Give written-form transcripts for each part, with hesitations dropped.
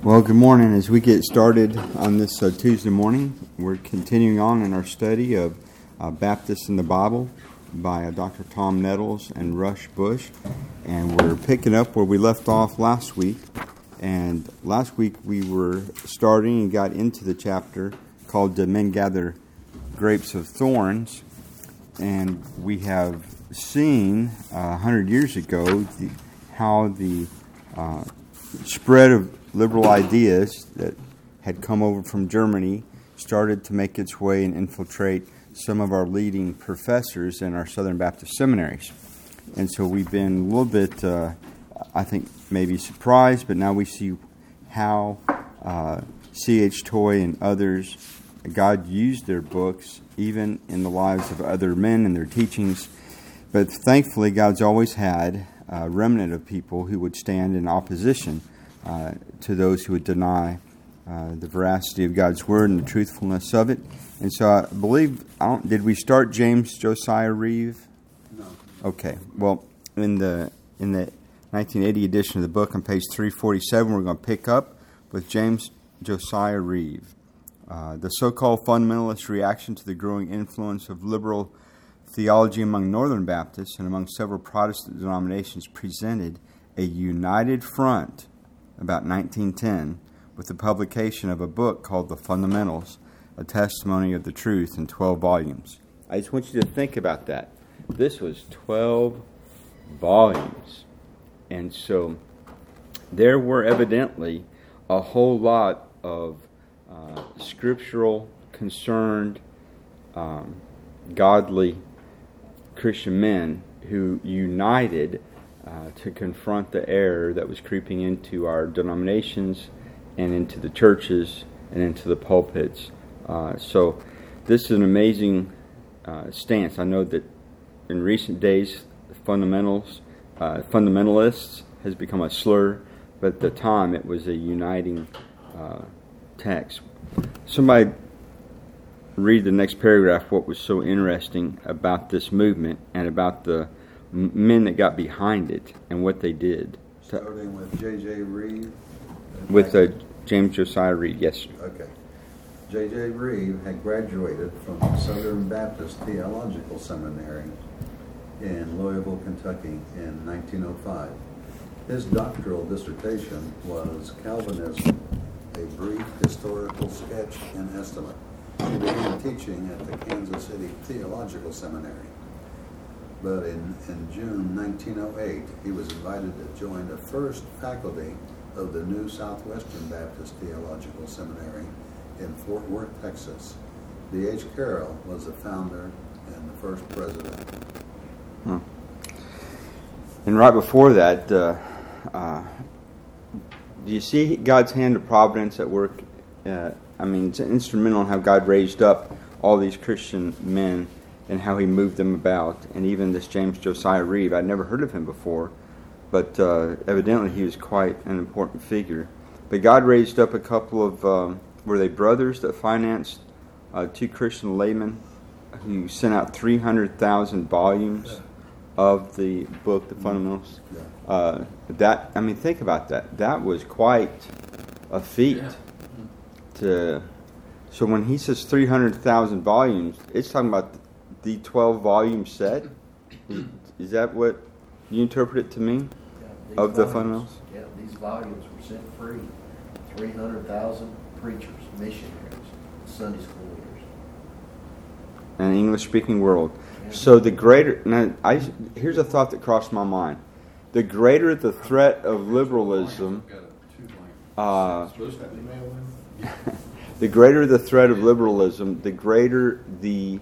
Well, good morning. As we get started on this Tuesday morning, we're continuing on in our study of Baptists in the Bible by Dr. Tom Nettles and Rush Bush. And we're picking up where we left off last week. And last week we were starting and got into the chapter called Men Gather Grapes of Thorns. And we have seen 100 years ago how the spread of liberal ideas that had come over from Germany started to make its way and infiltrate some of our leading professors in our Southern Baptist seminaries. And so we've been a little bit, I think, maybe surprised, but now we see how C.H. Toy and others, God used their books even in the lives of other men and their teachings. But thankfully, God's always had a remnant of people who would stand in opposition to those who would deny the veracity of God's Word and the truthfulness of it. And so I believe, did we start James Josiah Reeve? No. Okay. Well, in the 1980 edition of the book on page 347, we're going to pick up with James Josiah Reeve. The so-called fundamentalist reaction to the growing influence of liberal theology among Northern Baptists and among several Protestant denominations presented a united front about 1910 with the publication of a book called The Fundamentals, a testimony of the truth in 12 volumes. I just want you to think about that. This was 12 volumes. And so there were evidently a whole lot of scriptural, concerned, godly Christian men who united to confront the error that was creeping into our denominations and into the churches and into the pulpits. So this is an amazing stance. I know that in recent days, fundamentalists has become a slur, but at the time it was a uniting text. Somebody read the next paragraph, what was so interesting about this movement and about the men that got behind it and what they did. Starting with J.J. Reeve? With James Josiah Reeve, yes, sir. Okay. J.J. Reeve had graduated from Southern Baptist Theological Seminary in Louisville, Kentucky in 1905. His doctoral dissertation was Calvinism, a brief historical sketch and estimate. He began teaching at the Kansas City Theological Seminary. But in June 1908, he was invited to join the first faculty of the new Southwestern Baptist Theological Seminary in Fort Worth, Texas. D.H. Carroll was the founder and the first president. And right before that, do you see God's hand of providence at work? It's instrumental in how God raised up all these Christian men and how he moved them about. And even this James Josiah Reeve, I'd never heard of him before, but evidently he was quite an important figure. But God raised up a couple of, were they brothers that financed two Christian laymen who sent out 300,000 volumes of the book, The Fundamentals? Think about that. That was quite a feat. So when he says 300,000 volumes, it's talking about the 12-volume set? Is that what you interpret it to mean? Yeah, of the fundamentals? Yeah, these volumes were sent free. 300,000 preachers, missionaries, Sunday school leaders. An English-speaking world. Yeah. So the greater... here's a thought that crossed my mind. The greater the threat of liberalism... the greater the threat of liberalism, the greater the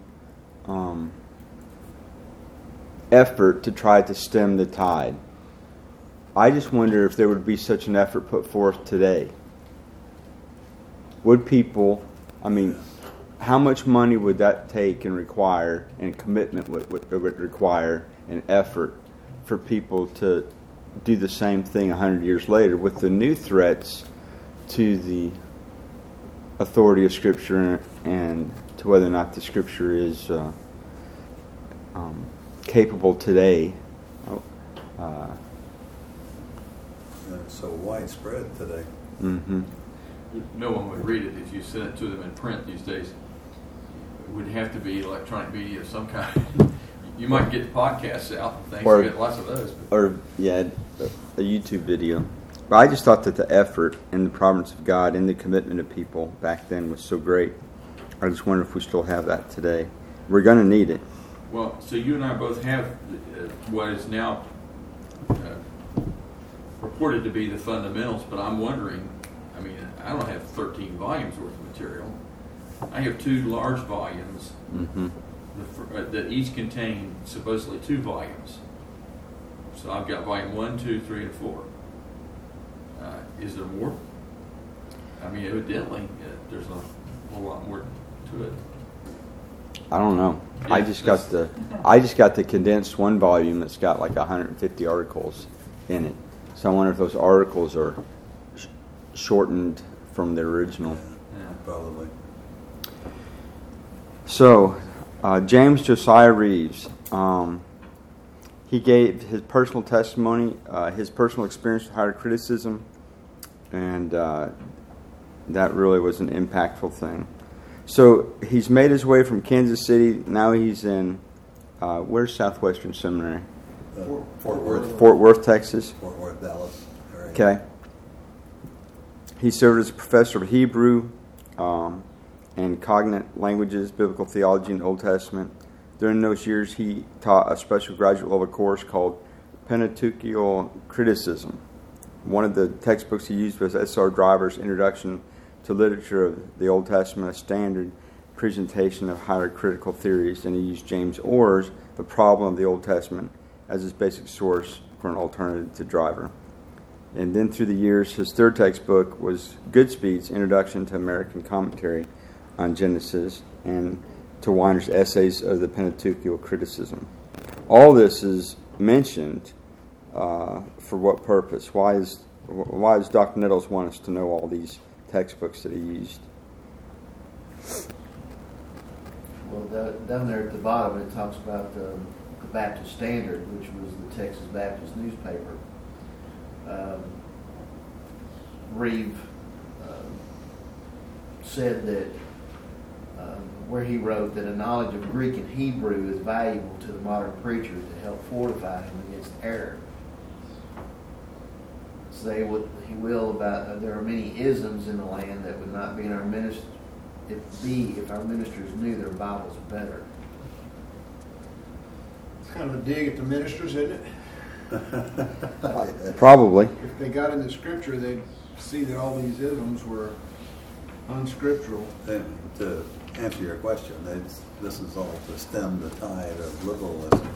effort to try to stem the tide. I just wonder if there would be such an effort put forth today. Would people, how much money would that take and require, and commitment would require, and effort for people to do the same thing 100 years later with the new threats to the authority of Scripture and to whether or not the Scripture is The so widespread today. Mm-hmm. No one would read it if you sent it to them in print these days. It would have to be electronic media of some kind. You might get podcasts out and things. You get lots of those. Or, a YouTube video. But I just thought that the effort and the providence of God and the commitment of people back then was so great. I just wonder if we still have that today. We're going to need it. Well, so you and I both have what is now purported to be the fundamentals, but I'm wondering, I mean, I don't have 13 volumes worth of material. I have 2 large volumes that each contain supposedly 2 volumes. So I've got volume 1, 2, 3, and 4. Is there more? I mean, evidently, there's a whole lot more to it. I don't know. Yeah, I just got the condensed 1 volume that's got like 150 articles in it. So I wonder if those articles are shortened from the original. Yeah. Probably. So, James Josiah Reeves, he gave his personal testimony, his personal experience with higher criticism, and that really was an impactful thing. So he's made his way from Kansas City. Now he's in, where's Southwestern Seminary? Fort Worth. Fort Worth, Texas. Fort Worth, Dallas. Area. Okay. He served as a professor of Hebrew and cognate languages, biblical theology, and Old Testament. During those years, he taught a special graduate level course called Pentateuchal Criticism. One of the textbooks he used was S.R. Driver's Introduction to Literature of the Old Testament, a standard presentation of higher critical theories, and he used James Orr's The Problem of the Old Testament as his basic source for an alternative to Driver. And then through the years, his third textbook was Goodspeed's Introduction to American Commentary on Genesis, and to Weiner's Essays of the Pentateuchal Criticism. All this is mentioned for what purpose? Why does Dr. Nettles want us to know all these textbooks that he used? Well, down there at the bottom it talks about the Baptist Standard, which was the Texas Baptist newspaper. Reeve said that where he wrote that a knowledge of Greek and Hebrew is valuable to the modern preacher to help fortify him against error. Say what he will about there are many isms in the land that would not be in our ministry if our ministers knew their Bibles better. It's kind of a dig at the ministers, isn't it? Probably. If they got in the scripture, they'd see that all these isms were unscriptural. And to answer your question, this is all to stem the tide of liberalism.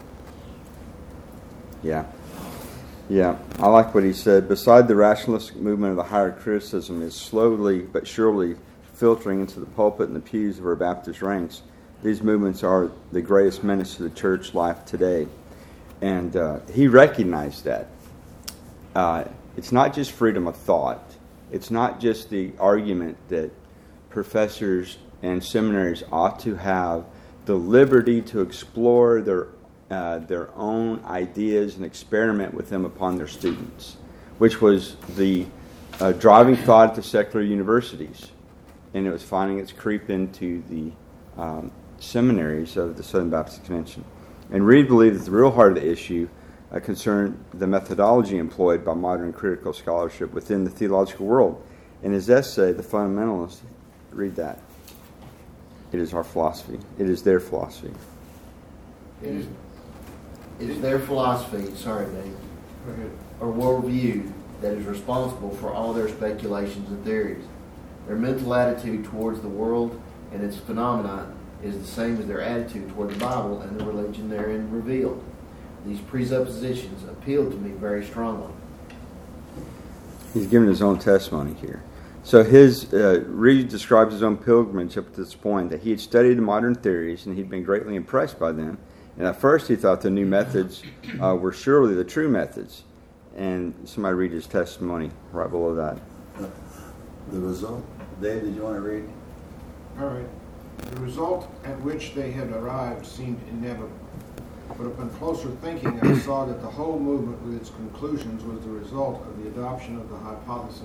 Yeah, I like what he said. Beside the rationalistic movement of the higher criticism is slowly but surely filtering into the pulpit and the pews of our Baptist ranks. These movements are the greatest menace to the church life today. And he recognized that. It's not just freedom of thought. It's not just the argument that professors and seminaries ought to have the liberty to explore their own ideas and experiment with them upon their students, which was the driving thought at the secular universities. And it was finding its creep into the seminaries of the Southern Baptist Convention. And Reed believed that the real heart of the issue concerned the methodology employed by modern critical scholarship within the theological world. In his essay, The Fundamentalists, read that. It is our philosophy. It is their philosophy. It is their philosophy, Dave, or worldview that is responsible for all their speculations and theories. Their mental attitude towards the world and its phenomena is the same as their attitude toward the Bible and the religion therein revealed. These presuppositions appeal to me very strongly. He's giving his own testimony here. So Reed describes his own pilgrimage up to this point, that he had studied modern theories and he'd been greatly impressed by them. And at first he thought the new methods were surely the true methods. And somebody read his testimony right below that. The result, Dave, did you want to read? All right. The result at which they had arrived seemed inevitable. But upon closer thinking, I saw that the whole movement with its conclusions was the result of the adoption of the hypothesis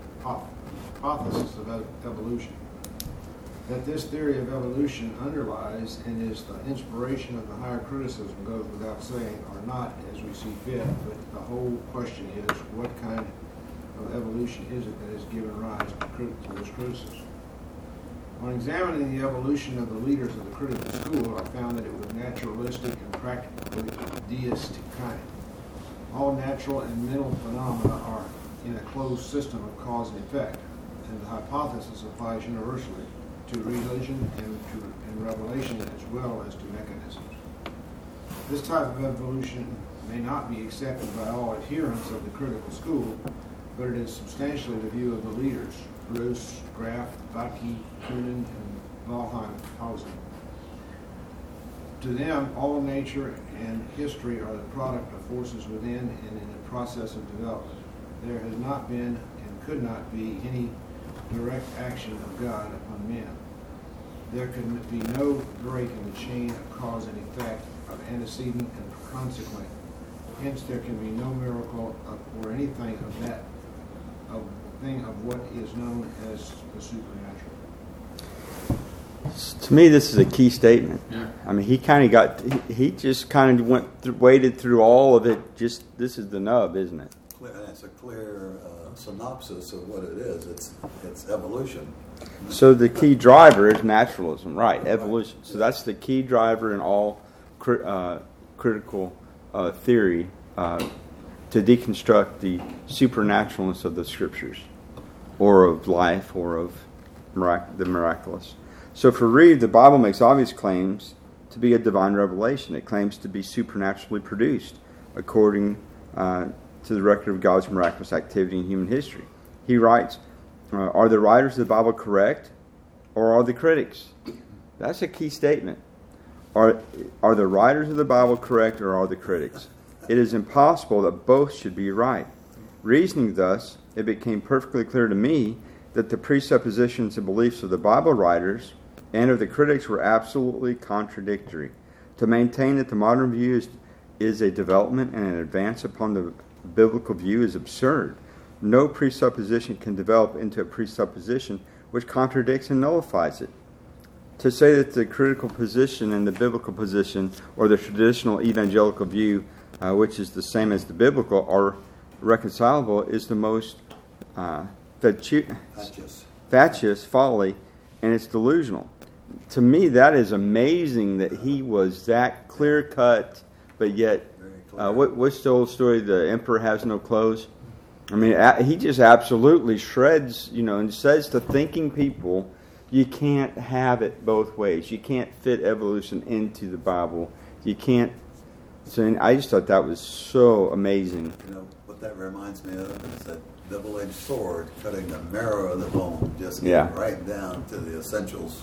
of evolution. That this theory of evolution underlies and is the inspiration of the higher criticism goes without saying, or not as we see fit, but the whole question is, what kind of evolution is it that has given rise to this criticism? On examining the evolution of the leaders of the critical school, I found that it was naturalistic and practically deistic kind. All natural and mental phenomena are in a closed system of cause and effect, and the hypothesis applies universally to religion and revelation as well as to mechanisms. This type of evolution may not be accepted by all adherents of the critical school, but it is substantially the view of the leaders, Rus, Graf, Baki, Kuhnen, and Wellheim-Hausen. To them, all nature and history are the product of forces within and in the process of development. There has not been and could not be any direct action of God upon men. There could be no break in the chain of cause and effect, of antecedent and consequent. Hence, there can be no miracle or anything of what is known as the supernatural. To me, this is a key statement. Yeah. I mean, he just kind of waded through all of it. Just this is the nub, isn't it? It's a clear synopsis of what it is. It's evolution. So the key driver is naturalism, right? Evolution. So that's the key driver in all critical theory to deconstruct the supernaturalness of the scriptures, or of life, or of the miraculous. So for Reeve, the Bible makes obvious claims to be a divine revelation. It claims to be supernaturally produced according to the record of God's miraculous activity in human history. He writes, are the writers of the Bible correct, or are the critics? That's a key statement. Are the writers of the Bible correct, or are the critics? It is impossible that both should be right. Reasoning thus, it became perfectly clear to me that the presuppositions and beliefs of the Bible writers and of the critics were absolutely contradictory. To maintain that the modern view is a development and an advance upon the biblical view is absurd. No presupposition can develop into a presupposition which contradicts and nullifies it. To say that the critical position and the biblical position, or the traditional evangelical view, which is the same as the biblical, are reconcilable, is the most fatuous folly, and it's delusional. To me, that is amazing that he was that clear-cut, but yet, what's the old story, the emperor has no clothes? I mean, he just absolutely shreds, and says to thinking people, you can't have it both ways. You can't fit evolution into the Bible. You can't. So I just thought that was so amazing. What that reminds me of is that double-edged sword cutting the marrow of the bone, just getting right down to the essentials.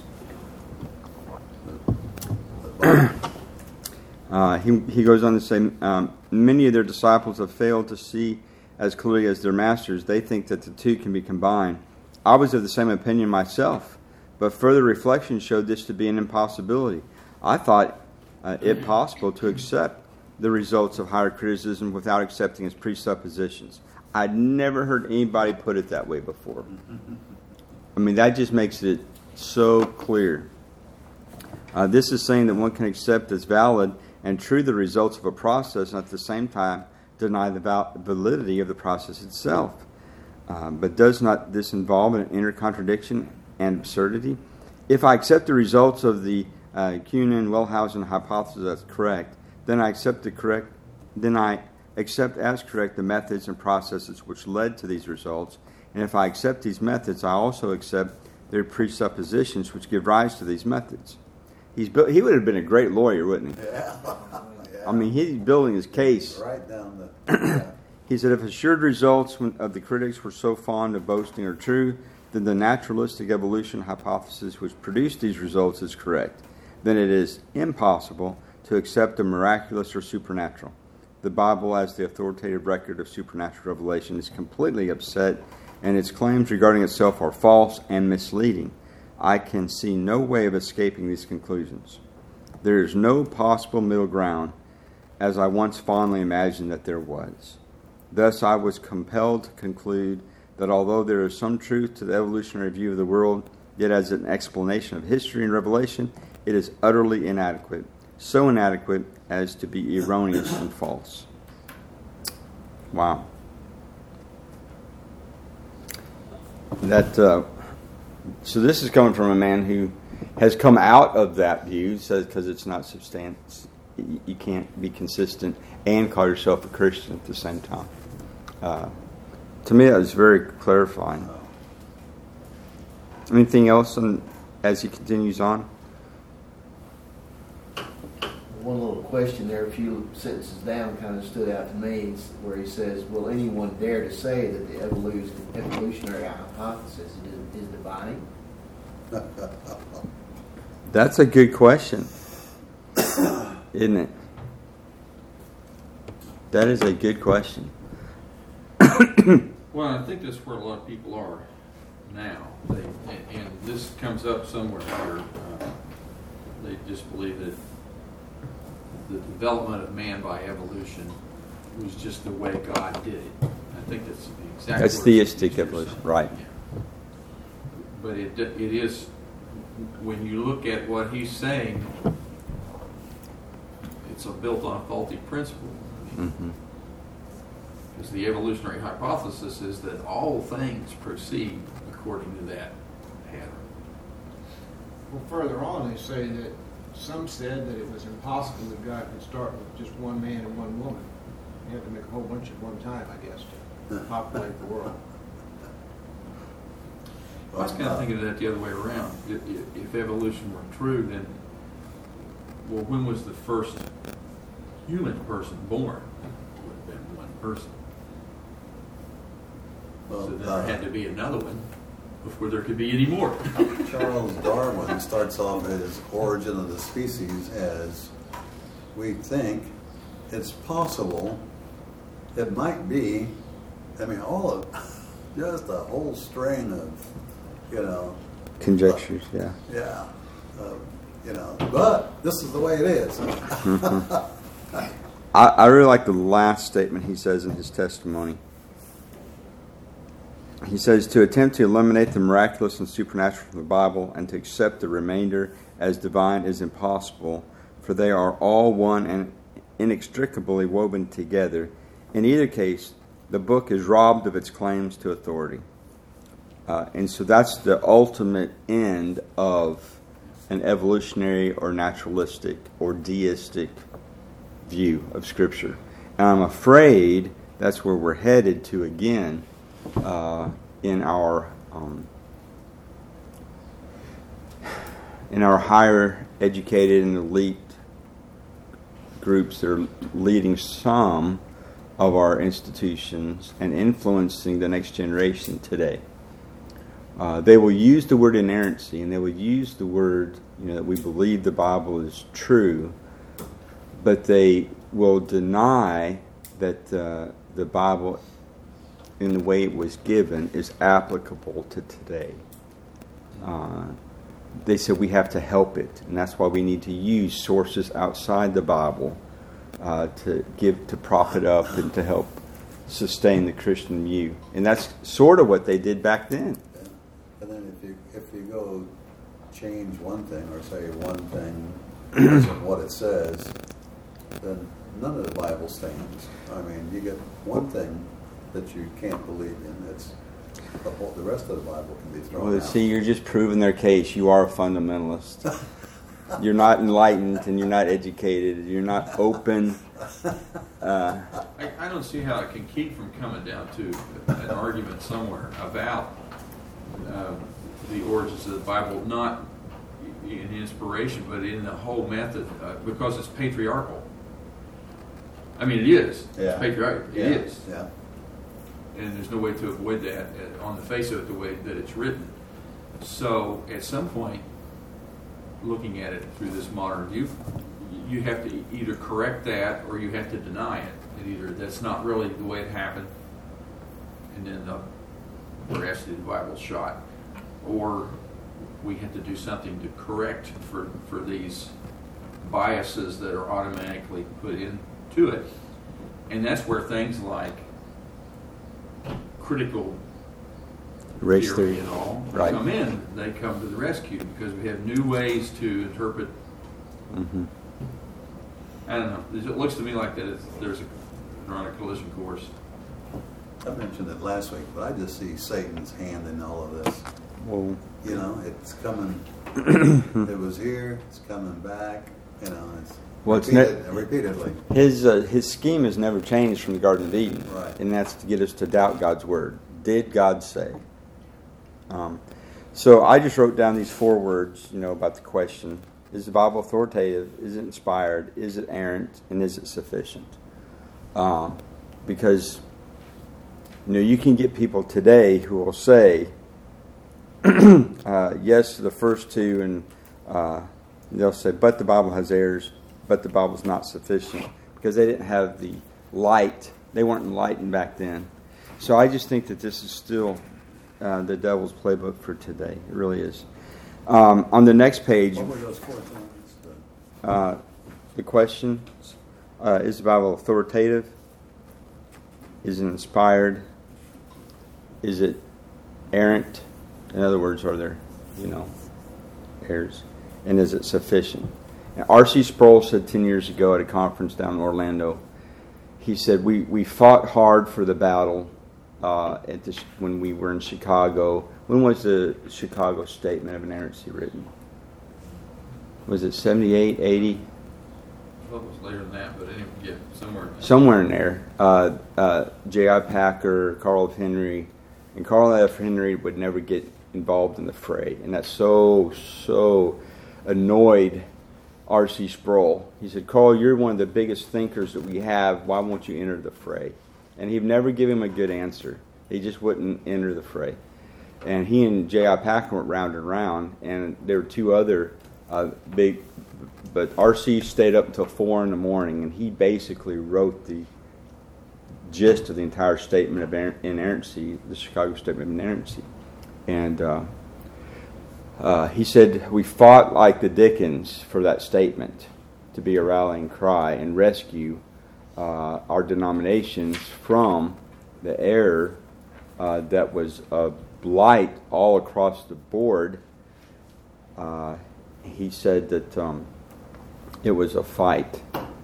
He goes on to say, many of their disciples have failed to see as clearly as their masters. They think that the two can be combined. I was of the same opinion myself, but further reflection showed this to be an impossibility. I thought it possible to accept the results of higher criticism without accepting its presuppositions. I'd never heard anybody put it that way before. I mean, that just makes it so clear. This is saying that one can accept as valid and true the results of a process and at the same time deny the validity of the process itself. But does not this involve an inner contradiction and absurdity? If I accept the results of the Kuhnen-Wellhausen hypothesis as correct, then I accept as correct the methods and processes which led to these results. And if I accept these methods, I also accept their presuppositions which give rise to these methods. He would have been a great lawyer, wouldn't he? Yeah. I mean, he's building his case. Right down the... He said, if assured results of the critics were so fond of boasting are true, then the naturalistic evolution hypothesis which produced these results is correct. Then it is impossible to accept the miraculous or supernatural. The Bible, as the authoritative record of supernatural revelation, is completely upset, and its claims regarding itself are false and misleading. I can see no way of escaping these conclusions. There is no possible middle ground, as I once fondly imagined that there was. Thus, I was compelled to conclude that although there is some truth to the evolutionary view of the world, yet as an explanation of history and revelation, it is utterly inadequate, so inadequate as to be erroneous and false. Wow. So this is coming from a man who has come out of that view, says because it's not substantial. You can't be consistent and call yourself a Christian at the same time. To me, that was very clarifying. Anything else as he continues on? One little question there, a few sentences down, kind of stood out to me, where he says, will anyone dare to say that the evolutionary hypothesis is divine? That's a good question, isn't it? That is a good question. Well, I think that's where a lot of people are now. And this comes up somewhere where they just believe that the development of man by evolution was just the way God did it. I think that's exactly. That's theistic evolution, right? Yeah. But it is, when you look at what he's saying, it's built on a faulty principle. Mm-hmm. Because the evolutionary hypothesis is that all things proceed according to that pattern. Well, further on, they say that some said that it was impossible that God could start with just one man and one woman. You have to make a whole bunch at one time, I guess, to populate the world. I was kind of thinking of that the other way around. If evolution were true, then, well, when was the first human person born? It would have been one person. Well, so then there had to be another one before there could be any more. Charles Darwin starts off his Origin of the Species as, we think it's possible, it might be, I mean, all of, just a whole string of, conjectures, yeah. Yeah. But this is the way it is. I really like the last statement he says in his testimony. He says, to attempt to eliminate the miraculous and supernatural from the Bible and to accept the remainder as divine is impossible, for they are all one and inextricably woven together. In either case, the book is robbed of its claims to authority. And so that's the ultimate end of an evolutionary or naturalistic or deistic view of Scripture. And I'm afraid that's where we're headed to again in our higher educated and elite groups that are leading some of our institutions and influencing the next generation today. They will use the word inerrancy, and they will use the word, that we believe the Bible is true, but they will deny that the Bible, in the way it was given, is applicable to today. They said we have to help it, and that's why we need to use sources outside the Bible to prop it up and to help sustain the Christian view. And that's sort of what they did back then. And then if you go change one thing or say one thing isn't what it says, then none of the Bible stands. I mean, you get one thing that you can't believe in. It's the rest of the Bible can be thrown out. See, you're just proving their case. You are a fundamentalist. You're not enlightened, and you're not educated. You're not open. I don't see how it can keep from coming down to an argument somewhere about the origins of the Bible, not in inspiration, but in the whole method, because it's patriarchal. I mean, it is. Yeah. It's patriarchal. Yeah. It is. Yeah. And there's no way to avoid that on the face of it, the way that it's written. So, at some point, looking at it through this modern view, you have to either correct that or you have to deny it. And either that's not really the way it happened, and then the rest of the Bible's shot, or we have to do something to correct for these biases that are automatically put into to it. And that's where things like critical Race theory theory. and all Right. come in. They come to the rescue because we have new ways to interpret. Mm-hmm. I don't know. It looks to me like that they're on a collision course. I mentioned it last week, but I just see Satan's hand in all of this. Well, You know, it's coming. It was here. It's coming back. You know, it's Well, it's repeatedly. his scheme has never changed from the Garden of Eden, Right. and that's to get us to doubt God's word. Did God say? So I just wrote down these 4 words, about the question: is the Bible authoritative? Is it inspired? Is it errant? And is it sufficient? Because you can get people today who will say yes to the first 2, and they'll say, but the Bible has errors, but the Bible's not sufficient, because they didn't have the light. They weren't enlightened back then. So I just think that this is still the devil's playbook for today. It really is. On the next page, What were those 4 things? the question, is the Bible authoritative? Is it inspired? Is it errant? In other words, are there, errors? And is it sufficient? Now, R.C. Sproul said 10 years ago at a conference down in Orlando, he said, we fought hard for the battle when we were in Chicago. When was the Chicago Statement of Inerrancy written? Was it 78, 80? Well, it was later than that, but anyway, yeah, somewhere. Somewhere in there. J.I. Packer, Carl F. Henry, and Carl F. Henry would never get involved in the fray. And that so annoyed R.C. Sproul. He said, Carl, you're one of the biggest thinkers that we have. Why won't you enter the fray? And he'd never give him a good answer. He just wouldn't enter the fray. And he and J.I. Packer went round and round, and there were 2 other big... But R.C. stayed up until 4 in the morning, and he basically wrote the gist of the entire statement of inerrancy, the Chicago Statement of Inerrancy. And he said, we fought like the Dickens for that statement to be a rallying cry and rescue our denominations from the error that was a blight all across the board. He said that it was a fight.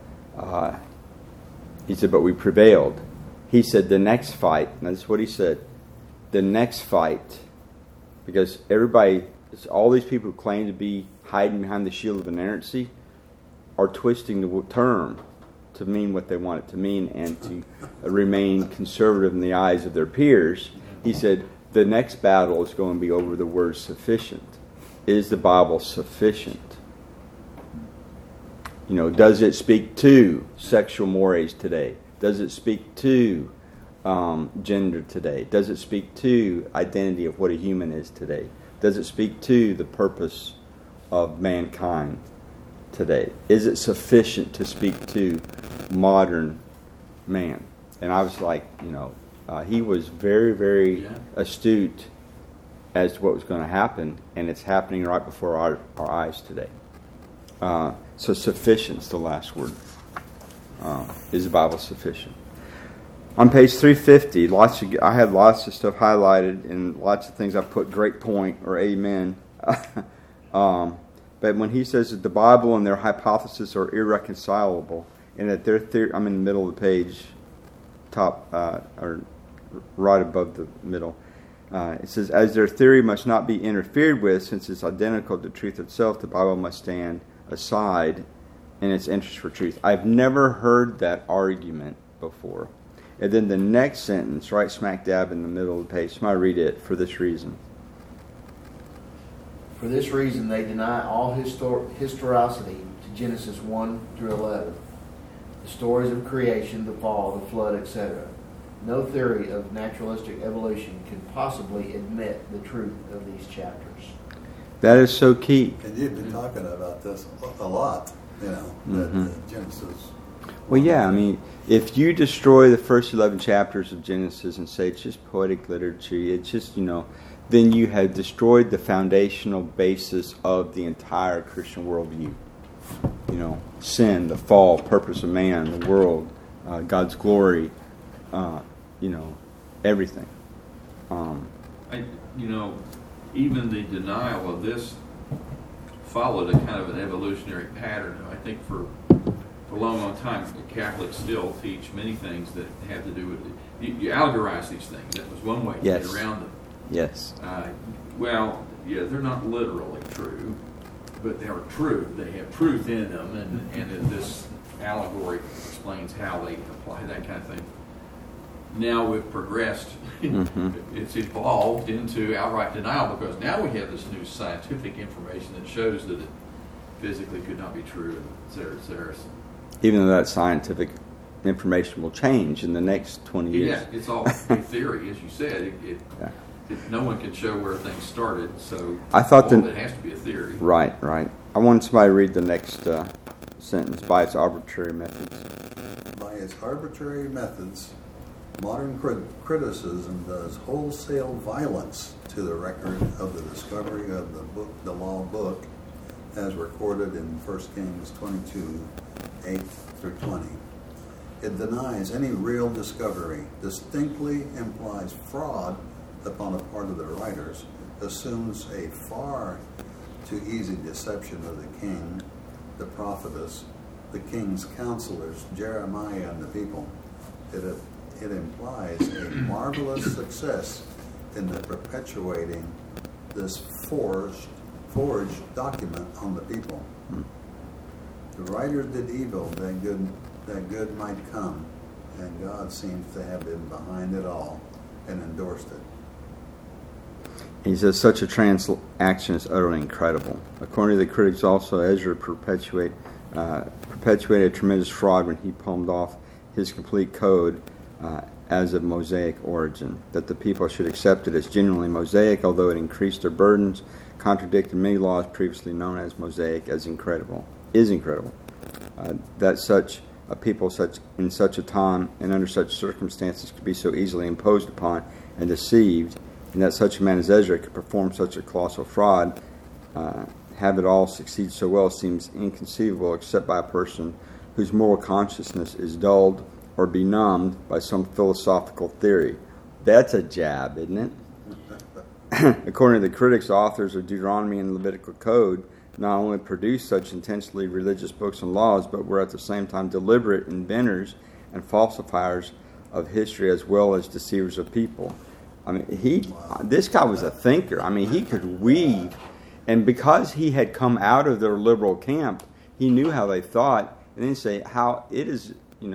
He said, but we prevailed. He said the next fight, and that's what he said, the next fight, because everybody, all these people who claim to be hiding behind the shield of inerrancy are twisting the term to mean what they want it to mean and to remain conservative in the eyes of their peers. He said the next battle is going to be over the word sufficient. Is the Bible sufficient? Does it speak to sexual mores today? Does it speak to gender today? Does it speak to identity of what a human is today? Does it speak to the purpose of mankind today? Is it sufficient to speak to modern man? And I was like, he was very, very astute as to what was going to happen, and it's happening right before our eyes today. So sufficient's the last word. Is the Bible sufficient? On page 350, I had lots of stuff highlighted and lots of things I put great point or amen. But when he says that the Bible and their hypothesis are irreconcilable, and that their theory, I'm in the middle of the page, top or right above the middle. It says, as their theory must not be interfered with, since it's identical to truth itself, the Bible must stand aside in its interest for truth. I've never heard that argument before. And then the next sentence, right smack dab in the middle of the page, somebody read it. For this reason. For this reason, they deny all historicity to Genesis 1 through 11. The stories of creation, the fall, the flood, etc. No theory of naturalistic evolution can possibly admit the truth of these chapters. That is so key. And you've been talking about this a lot, that Genesis. Well, yeah, I mean, if you destroy the first 11 chapters of Genesis and say it's just poetic literature, it's just, then you have destroyed the foundational basis of the entire Christian worldview. sin, the fall, purpose of man, the world, God's glory, everything. Even the denial of this followed a kind of an evolutionary pattern. I think for a long time, Catholics still teach many things that have to do with it. You allegorize these things. That was one way to get around them. Yes. They're not literally true, but they are true. They have truth in them, and this allegory explains how they apply that kind of thing. Now we've progressed. It's evolved into outright denial because now we have this new scientific information that shows that it physically could not be true, et cetera, et cetera. Even though that scientific information will change in the next 20 years. Yeah, it's all a theory, as you said. No one can show where things started, so I thought it has to be a theory. Right. I wanted somebody to read the next sentence. By its arbitrary methods. By its arbitrary methods, modern criticism does wholesale violence to the record of the discovery of the law book, as recorded in 1 Kings 22, 8 through 20. It denies any real discovery, distinctly implies fraud upon the part of the writers, assumes a far too easy deception of the king, the prophetess, the king's counselors, Jeremiah, and the people. It implies a marvelous success in the perpetuating this forged document on the people. The writers did evil that good might come, and God seems to have been behind it all and endorsed it. He says such a transaction is utterly incredible. According to the critics, also Ezra perpetuated a tremendous fraud when he palmed off his complete code as of Mosaic origin, that the people should accept it as genuinely Mosaic, although it increased their burdens, contradicted many laws previously known as Mosaic, is incredible. That such a people in such a time and under such circumstances could be so easily imposed upon and deceived, and that such a man as Ezra could perform such a colossal fraud, have it all succeed so well, seems inconceivable except by a person whose moral consciousness is dulled or benumbed by some philosophical theory. That's a jab, isn't it? According to the critics, authors of Deuteronomy and Levitical Code not only produced such intensely religious books and laws, but were at the same time deliberate inventors and falsifiers of history as well as deceivers of people. I mean, this guy was a thinker. I mean, he could weave. And because he had come out of their liberal camp, he knew how they thought, and then say how it is,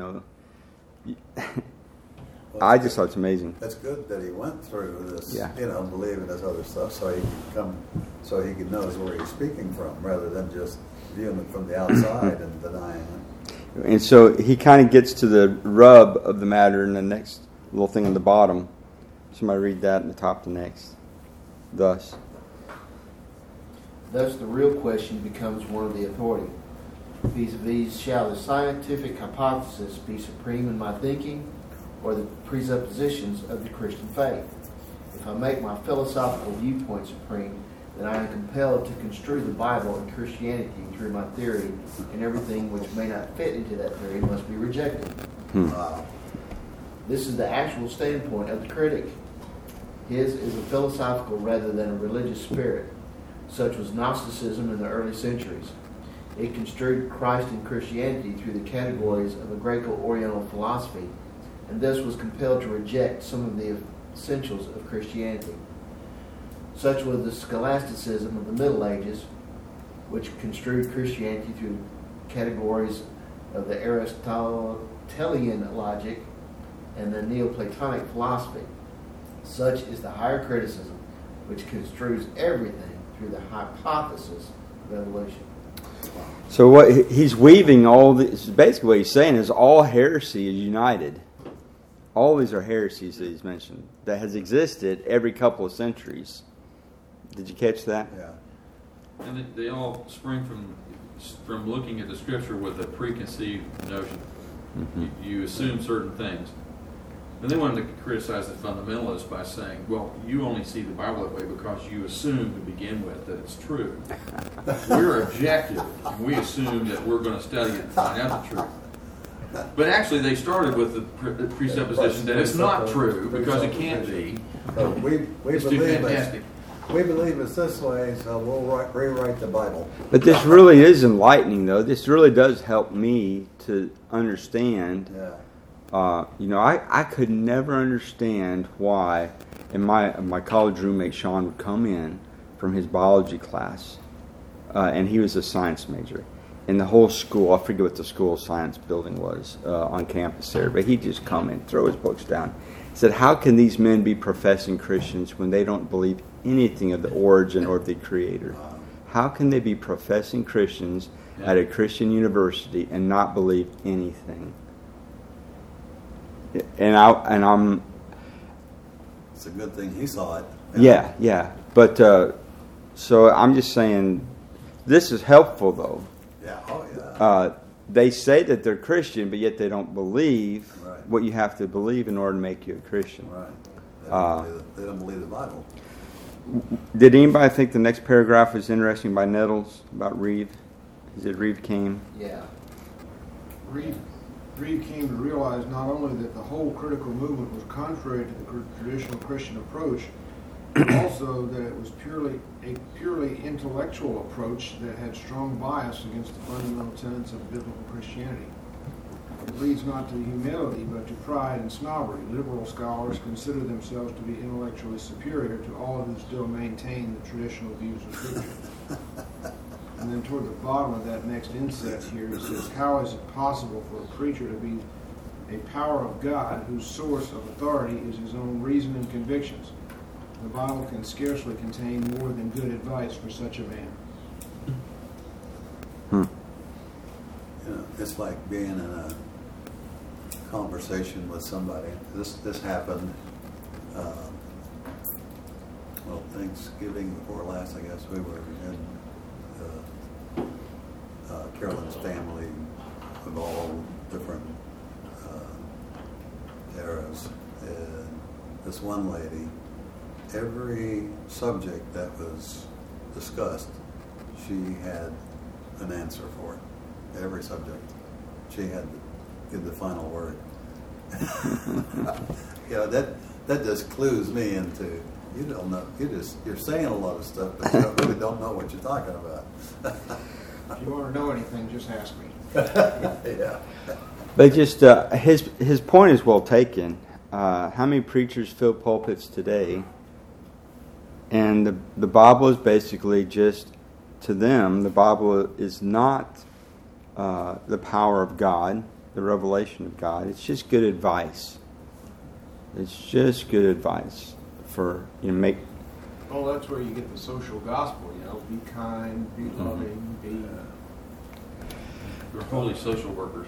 I just thought it's amazing. It's good that he went through this, believing this other stuff, so he could know where he's speaking from, rather than just viewing it from the outside and denying it. And so he kind of gets to the rub of the matter in the next little thing on the bottom. Somebody read that in the top the next. Thus the real question becomes one of the authority. Vis-a-vis, shall the scientific hypothesis be supreme in my thinking, or the presuppositions of the Christian faith? If I make my philosophical viewpoint supreme, then I am compelled to construe the Bible and Christianity through my theory, and everything which may not fit into that theory must be rejected. This is the actual standpoint of the critic. His is a philosophical rather than a religious spirit. Such was Gnosticism in the early centuries. It construed Christ and Christianity through the categories of a Greco-Oriental philosophy, and thus was compelled to reject some of the essentials of Christianity. Such was the scholasticism of the Middle Ages, which construed Christianity through the categories of the Aristotelian logic and the Neoplatonic philosophy. Such is the higher criticism, which construes everything through the hypothesis of evolution. So what he's weaving all this, basically what he's saying is all heresy is united. All these are heresies that he's mentioned that has existed every couple of centuries. Did you catch that? Yeah. And they all spring from looking at the Scripture with a preconceived notion. You assume certain things. And they wanted to criticize the fundamentalists by saying, well, you only see the Bible that way because you assume to begin with that it's true. We're objective, and we assume that we're going to study it and find out the truth. But actually, they started with the presupposition that it's not true because it can't be. So we It's too believe fantastic. we believe it's this way, so we'll rewrite the Bible. But this really is enlightening, though. This really does help me to understand. Yeah. I could never understand why. And my college roommate Sean would come in from his biology class, and he was a science major. And the whole school, I forget what the school of science building was on campus there, but he'd just come in, throw his books down. He said, how can these men be professing Christians when they don't believe anything of the origin or of the Creator? How can they be professing Christians at a Christian university and not believe anything? And It's a good thing he saw it. yeah. But so I'm just saying, this is helpful though. Yeah. Oh yeah. They say that they're Christian, but yet they don't believe Right. what you have to believe in order to make you a Christian. Right. They don't believe the Bible. Did anybody think the next paragraph was interesting by Nettles about Reeve? Is it Reeve came? Yeah. Reeve came to realize not only that the whole critical movement was contrary to the traditional Christian approach, but also that it was a purely intellectual approach that had strong bias against the fundamental tenets of biblical Christianity. It leads not to humility, but to pride and snobbery. Liberal scholars consider themselves to be intellectually superior to all who still maintain the traditional views of Scripture. And then toward the bottom of that next inset here, it says, how is it possible for a preacher to be a power of God whose source of authority is his own reason and convictions? The Bible can scarcely contain more than good advice for such a man. It's like being in a conversation with somebody. This happened, Thanksgiving before last, I guess. We were in Carolyn's family of all different eras. And this one lady, every subject that was discussed, she had an answer for it. Every subject. She had to give the final word. That just clues me into, you don't know, you're saying a lot of stuff, but you really don't know what you're talking about. If you want to know anything, just ask me. Yeah. But just his point is well taken. How many preachers fill pulpits today? And the Bible is basically just, to them, the Bible is not the power of God, the revelation of God. It's just good advice. It's just good advice for make. Oh, that's where you get the social gospel. Be kind, be loving, be. We're holy social workers.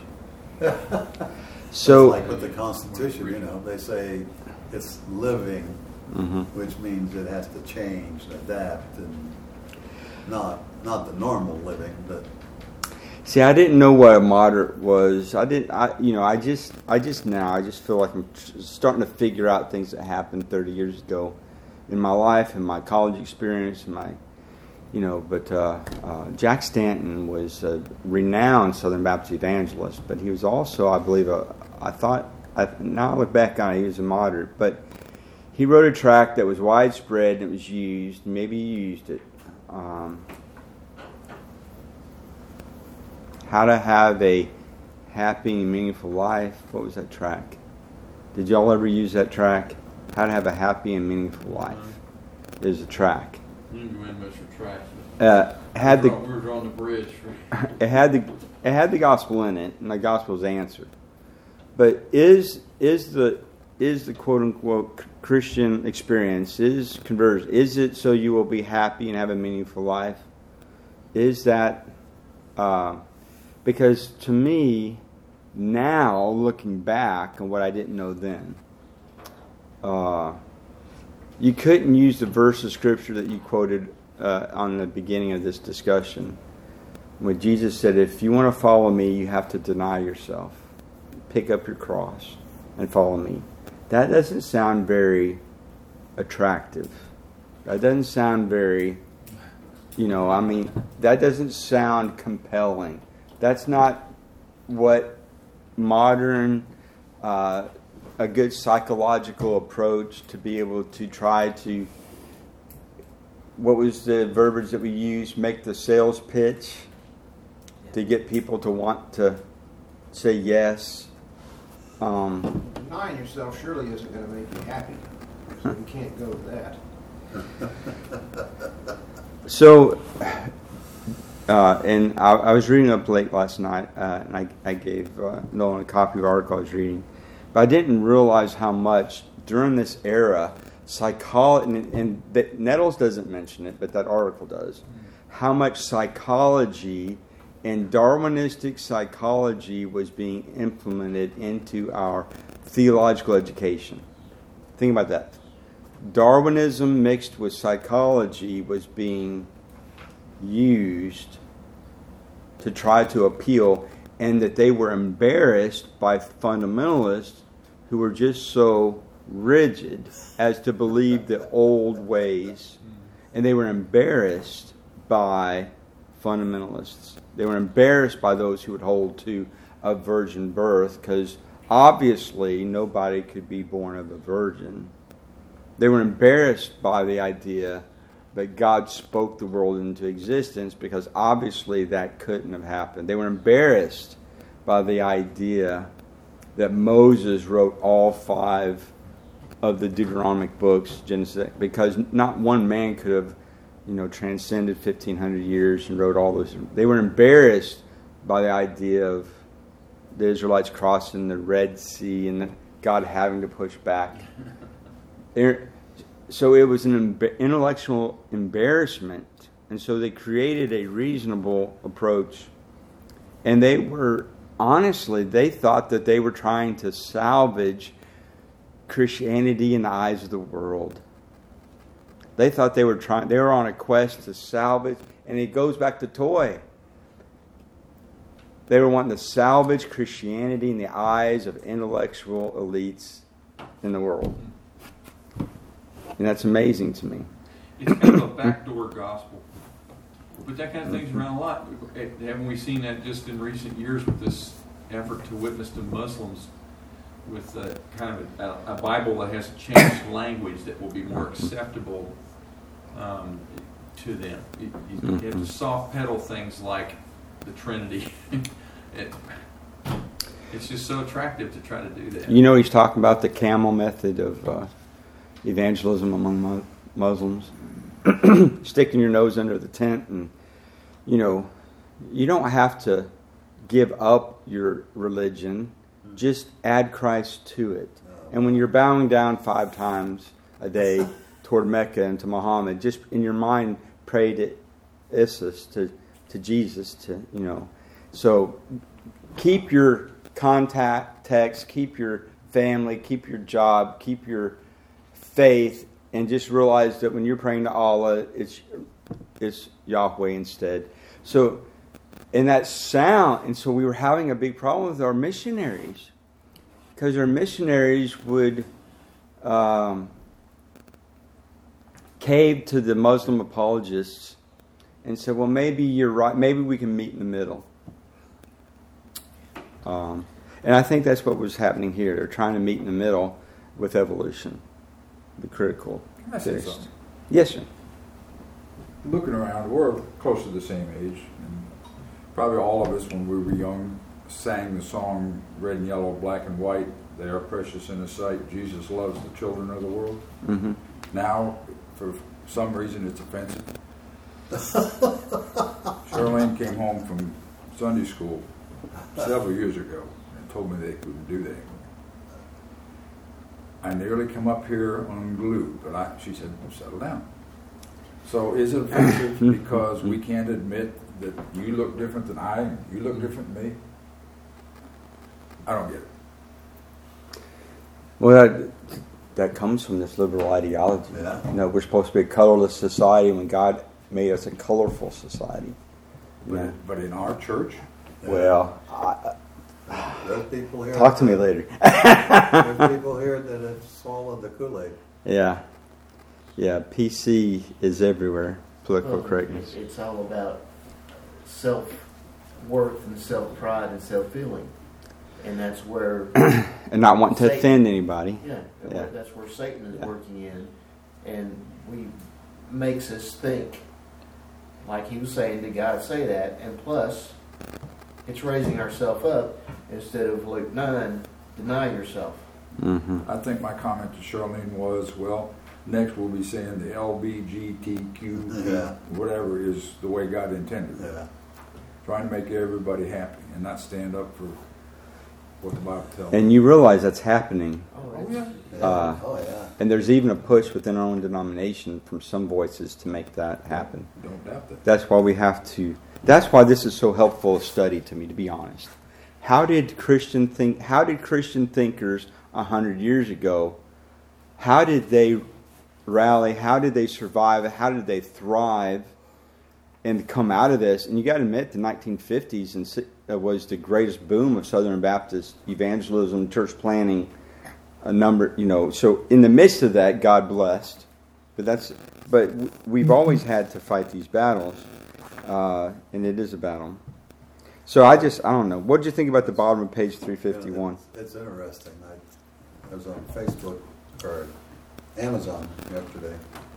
So, it's like with the Constitution, they say it's living, which means it has to change and adapt, and not the normal living, but. See, I didn't know what a moderate was. I just feel like I'm starting to figure out things that happened 30 years ago in my life and my college experience and but Jack Stanton was a renowned Southern Baptist evangelist, but he was also, I believe, now I look back on it, he was a moderate, but he wrote a tract that was widespread and it was used, maybe you used it, How to Have a Happy and Meaningful Life. What was that track? Did y'all ever use that track? How to Have a Happy and Meaningful Life. There's a track. You can win most of your tracks. We were drawing the bridge. It had the gospel in it, and the gospel's answered. But is the quote unquote Christian experience, is conversion, is it so you will be happy and have a meaningful life? Is that because to me, now looking back on what I didn't know then, you couldn't use the verse of Scripture that you quoted on the beginning of this discussion, when Jesus said, if you want to follow me, you have to deny yourself, pick up your cross, and follow me. That doesn't sound very attractive. That doesn't sound very, that doesn't sound compelling. That's not what modern, a good psychological approach to be able to try to, what was the verbiage that we used, make the sales pitch to get people to want to say yes. Denying yourself surely isn't going to make you happy. So you can't go with that. So, and I was reading up late last night, and I gave Nolan a copy of the article I was reading, but I didn't realize how much during this era, psychology, and Nettles doesn't mention it, but that article does, how much psychology and Darwinistic psychology was being implemented into our theological education. Think about that. Darwinism mixed with psychology was being used to try to appeal, and that they were embarrassed by fundamentalists who were just so rigid as to believe the old ways, and they were embarrassed by fundamentalists. They were embarrassed by those who would hold to a virgin birth, because obviously nobody could be born of a virgin. They were embarrassed by the idea that God spoke the world into existence, because obviously that couldn't have happened. They were embarrassed by the idea that Moses wrote all 5 of the Deuteronomic books, Genesis, because not one man could have, transcended 1,500 years and wrote all those. They were embarrassed by the idea of the Israelites crossing the Red Sea and God having to push back. So it was an intellectual embarrassment, and so they created a reasonable approach. And they thought that they were trying to salvage Christianity in the eyes of the world. They thought they were on a quest to salvage, and it goes back to Toy. They were wanting to salvage Christianity in the eyes of intellectual elites in the world. And that's amazing to me. It's kind of a backdoor gospel. But that kind of thing's around a lot. Haven't we seen that just in recent years with this effort to witness to Muslims with kind of a Bible that has changed language that will be more acceptable to them? You have to soft pedal things like the Trinity. It's just so attractive to try to do that. He's talking about the camel method of evangelism among Muslims. Sticking your nose under the tent, and you don't have to give up your religion, just add Christ to it. And when you're bowing down 5 times a day toward Mecca and to Muhammad, just in your mind pray to Isis, to Jesus, so keep your contacts, keep your family, keep your job, keep your faith, and just realize that when you're praying to Allah, it's Yahweh instead. So, in that sound, and so we were having a big problem with our missionaries, because our missionaries would cave to the Muslim apologists and said, well, maybe you're right, maybe we can meet in the middle. And I think that's what was happening here. They're trying to meet in the middle with evolution, the critical. Can I say something? Yes, sir. Looking around, we're close to the same age. And probably all of us, when we were young, sang the song Red and Yellow, Black and White. They are precious in His sight. Jesus loves the children of the world. Mm-hmm. Now, for some reason, it's offensive. Charlene came home from Sunday school several years ago and told me they couldn't do that anymore. I nearly come up here unglued, but she said, well, settle down. So is it offensive because we can't admit that you look different than I, and you look different than me? I don't get it. Well, that comes from this liberal ideology. Yeah. We're supposed to be a colorless society when God made us a colorful society. But in our church? Well, There's people here. Talk to me later. There's people here that have swallowed the Kool-Aid. Yeah. PC is everywhere. Political correctness. It's all about self-worth and self-pride and self-feeling. And that's where... and not wanting to offend anybody. Yeah. That's where Satan is working in. And makes us think, like he was saying, did God say that? And plus, it's raising ourselves up instead of Luke 9, deny yourself. Mm-hmm. I think my comment to Charlene was, well, next we'll be saying the LBGTQ, whatever is the way God intended it. Yeah. Trying to make everybody happy and not stand up for what the Bible tells us. And you realize that's happening. Oh, yeah. And there's even a push within our own denomination from some voices to make that happen. Don't doubt that. That's why we have to. That's why this is so helpful a study to me, to be honest. How did Christian thinkers 100 years ago, how did they rally? How did they survive? How did they thrive and come out of this? And you got to admit, the 1950s was the greatest boom of Southern Baptist evangelism, church planting. So in the midst of that, God blessed. But we've always had to fight these battles, and it is a battle. So I don't know. What did you think about the bottom of page 351? It's interesting. I was on Facebook or Amazon yesterday,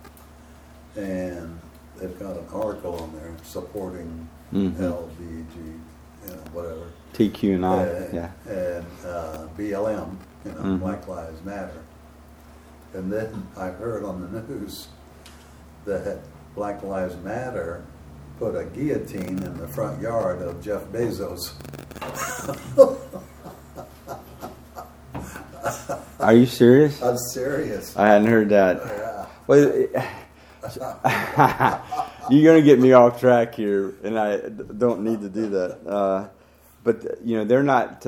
and they've got an article on there supporting LBG, whatever. TQ and I, and BLM, Black Lives Matter. And then I heard on the news that Black Lives Matter put a guillotine in the front yard of Jeff Bezos. Are you serious? I'm serious. I hadn't heard that. Yeah. Well, you're going to get me off track here, and I don't need to do that. But they're not.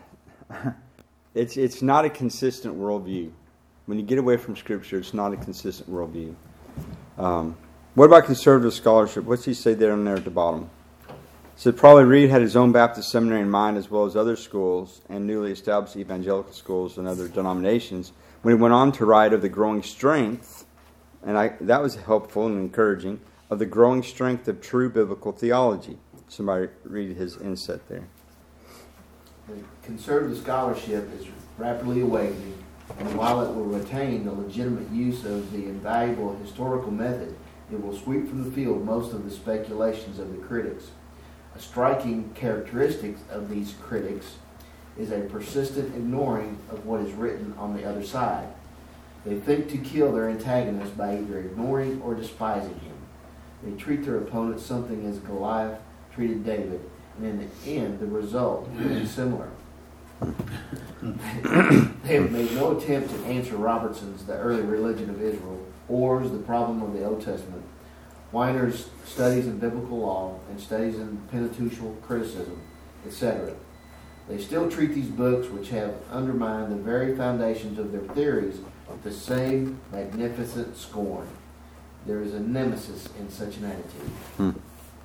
It's not a consistent worldview. When you get away from Scripture, it's not a consistent worldview. What about conservative scholarship? What's he say there at the bottom? So probably Reed had his own Baptist seminary in mind, as well as other schools and newly established evangelical schools and other denominations. When he went on to write of the growing strength, and that was helpful and encouraging, of the growing strength of true biblical theology. Somebody read his inset there. Conservative scholarship is rapidly awakening, and while it will retain the legitimate use of the invaluable historical method, it will sweep from the field most of the speculations of the critics. A striking characteristic of these critics is a persistent ignoring of what is written on the other side. They think to kill their antagonist by either ignoring or despising him. They treat their opponent something as Goliath treated David, and in the end, the result will be similar. They have made no attempt to answer Robertson's The Early Religion of Israel, Orr's The Problem of the Old Testament, Weiner's Studies in Biblical Law, and Studies in Pentateuchal Criticism, etc. They still treat these books, which have undermined the very foundations of their theories, with the same magnificent scorn. There is a nemesis in such an attitude.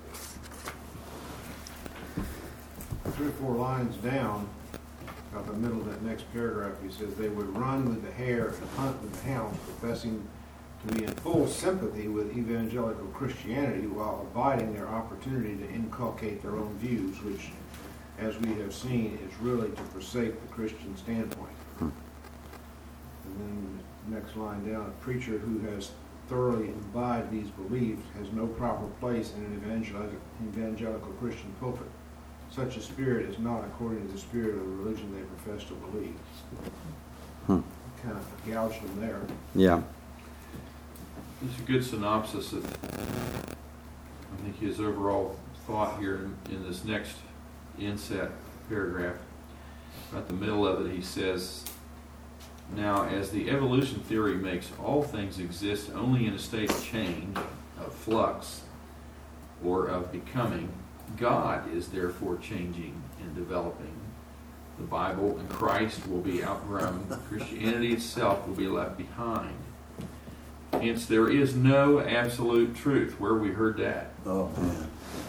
3 or 4 lines down, about the middle of that next paragraph, he says, they would run with the hare and hunt with the hounds, professing to be in full sympathy with evangelical Christianity while abiding their opportunity to inculcate their own views, which, as we have seen, is really to forsake the Christian standpoint. And then the next line down, a preacher who has thoroughly imbibed these beliefs has no proper place in an evangelical Christian pulpit. Such a spirit is not according to the spirit of the religion they profess to believe. Kind of gouged them there. Yeah. It's a good synopsis of, I think, his overall thought here in this next inset paragraph. About the middle of it, he says, now, as the evolution theory makes all things exist only in a state of change, of flux, or of becoming, God is therefore changing and developing. The Bible and Christ will be outgrown. Christianity itself will be left behind. Hence, there is no absolute truth. Where we heard that? Oh, man.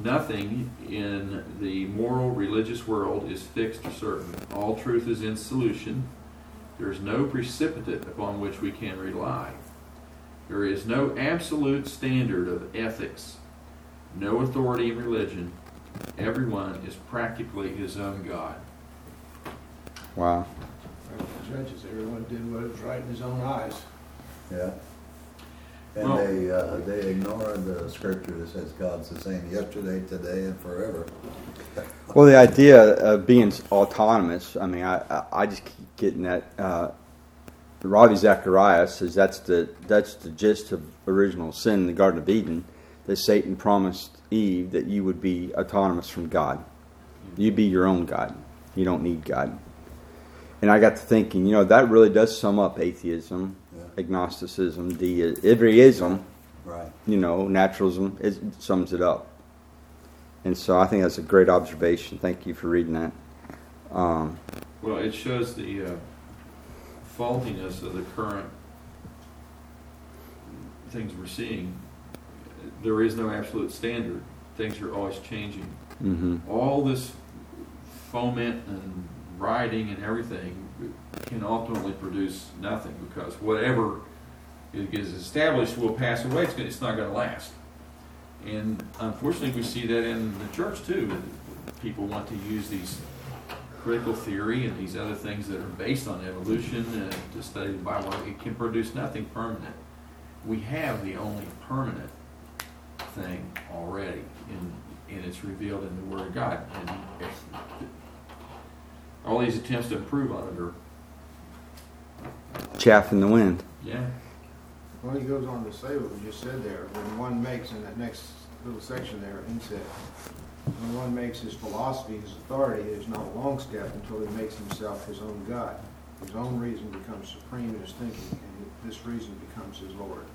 Nothing in the moral religious world is fixed or certain. All truth is in solution. There is no precipitate upon which we can rely. There is no absolute standard of ethics, no authority in religion. Everyone is practically his own God. Wow. Like the judges, everyone did what was right in his own eyes. Yeah. And Well- they ignore the scripture that says God's the same yesterday, today, and forever. Well, the idea of being autonomous, I mean, I just keep getting that. Ravi Zacharias says that's the gist of original sin in the Garden of Eden, that Satan promised Eve that you would be autonomous from God. You'd be your own God. You don't need God. And I got to thinking, that really does sum up atheism, agnosticism, deism, Right. naturalism. It sums it up. And so I think that's a great observation. Thank you for reading that. Well, it shows the faultiness of the current things we're seeing. There is no absolute standard. Things are always changing. Mm-hmm. All this foment and rioting and everything can ultimately produce nothing, because whatever is established will pass away. It's not going to last. And unfortunately, we see that in the church too. People want to use these critical theory and these other things that are based on evolution to study the Bible. It can produce nothing permanent. We have the only permanent thing already, and it's revealed in the Word of God. And all these attempts to improve on it are Chaff in the wind. yeah. Well, he goes on to say what we just said there. When one makes, in that next little section there, inset, when one makes his philosophy his authority, it is not a long step until he makes himself his own God. His own reason becomes supreme in his thinking, and this reason becomes his Lord.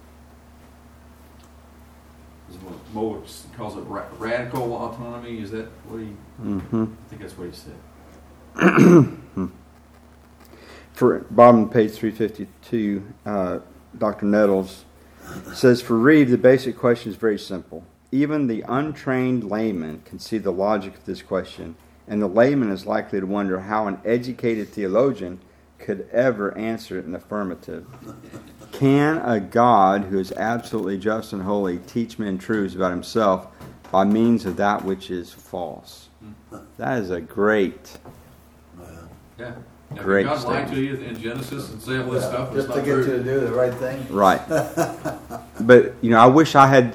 Moeller calls it radical autonomy. Is that what he? Mm-hmm. I think that's what he said. For bottom of page 352, Dr. Nettles says, for Reeve, the basic question is very simple. Even the untrained layman can see the logic of this question, and the layman is likely to wonder how an educated theologian could ever answer it in the affirmative. Can a God who is absolutely just and holy teach men truths about himself by means of that which is false? That is a great, Yeah. Now, great God lied statement. to you in Genesis and say all this stuff. Just It's to not get true. you to do the right thing. Right. But, I wish I had,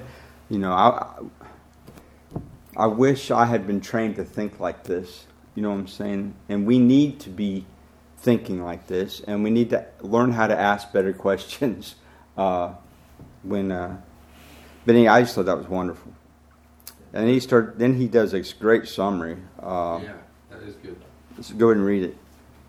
I wish I had been trained to think like this. You know what I'm saying? And we need to be thinking like this, and we need to learn how to ask better questions. But anyway, I just thought that was wonderful. And then he does this great summary. Yeah, that is good. Let's go ahead and read it.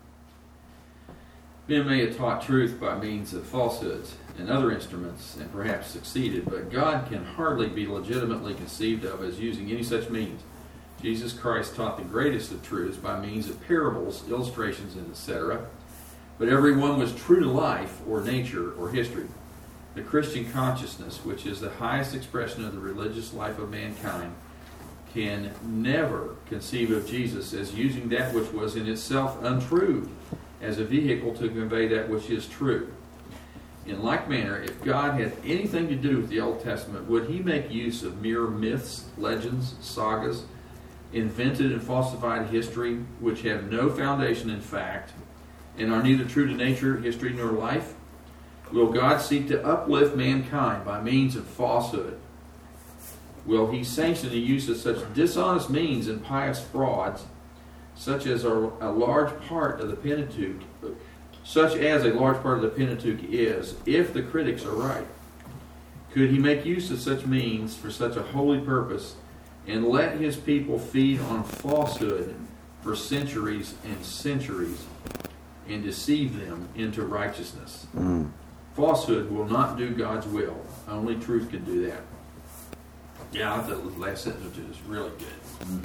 Men may have taught truth by means of falsehoods and other instruments, and perhaps succeeded, but God can hardly be legitimately conceived of as using any such means. Jesus Christ taught the greatest of truths by means of parables, illustrations, and etc. But every one was true to life or nature or history. The Christian consciousness, which is the highest expression of the religious life of mankind, can never conceive of Jesus as using that which was in itself untrue as a vehicle to convey that which is true. In like manner, if God had anything to do with the Old Testament, would he make use of mere myths, legends, sagas, invented and falsified history, which have no foundation in fact, and are neither true to nature, history, nor life? Will God seek to uplift mankind by means of falsehood? Will he sanction the use of such dishonest means and pious frauds, such as a large part of the Pentateuch is, if the critics are right? Could he make use of such means for such a holy purpose and let his people feed on falsehood for centuries and centuries and deceive them into righteousness? Falsehood will not do God's will. Only truth can do that. Yeah, I thought the last sentence is really good.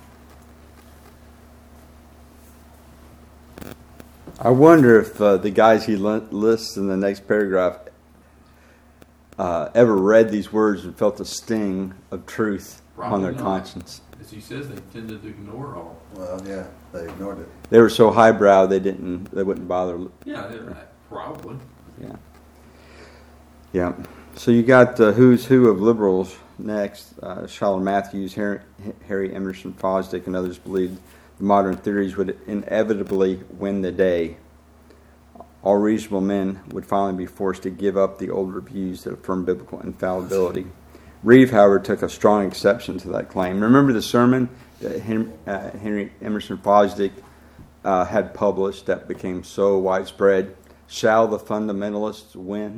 I wonder if the guys he lists in the next paragraph ever read these words and felt the sting of truth Probably on their not. conscience. As he says, they tended to ignore all. Well, yeah, they ignored it. They were so highbrow they wouldn't bother. Yeah, probably. Yeah. Yeah. So you got who's who of liberals next. Charlotte Matthews, Harry Emerson Fosdick, and others believed the modern theories would inevitably win the day. All reasonable men would finally be forced to give up the older views that affirm biblical infallibility. Reeve, however, took a strong exception to that claim. Remember the sermon that Henry Emerson Fosdick had published that became so widespread? Shall the fundamentalists win?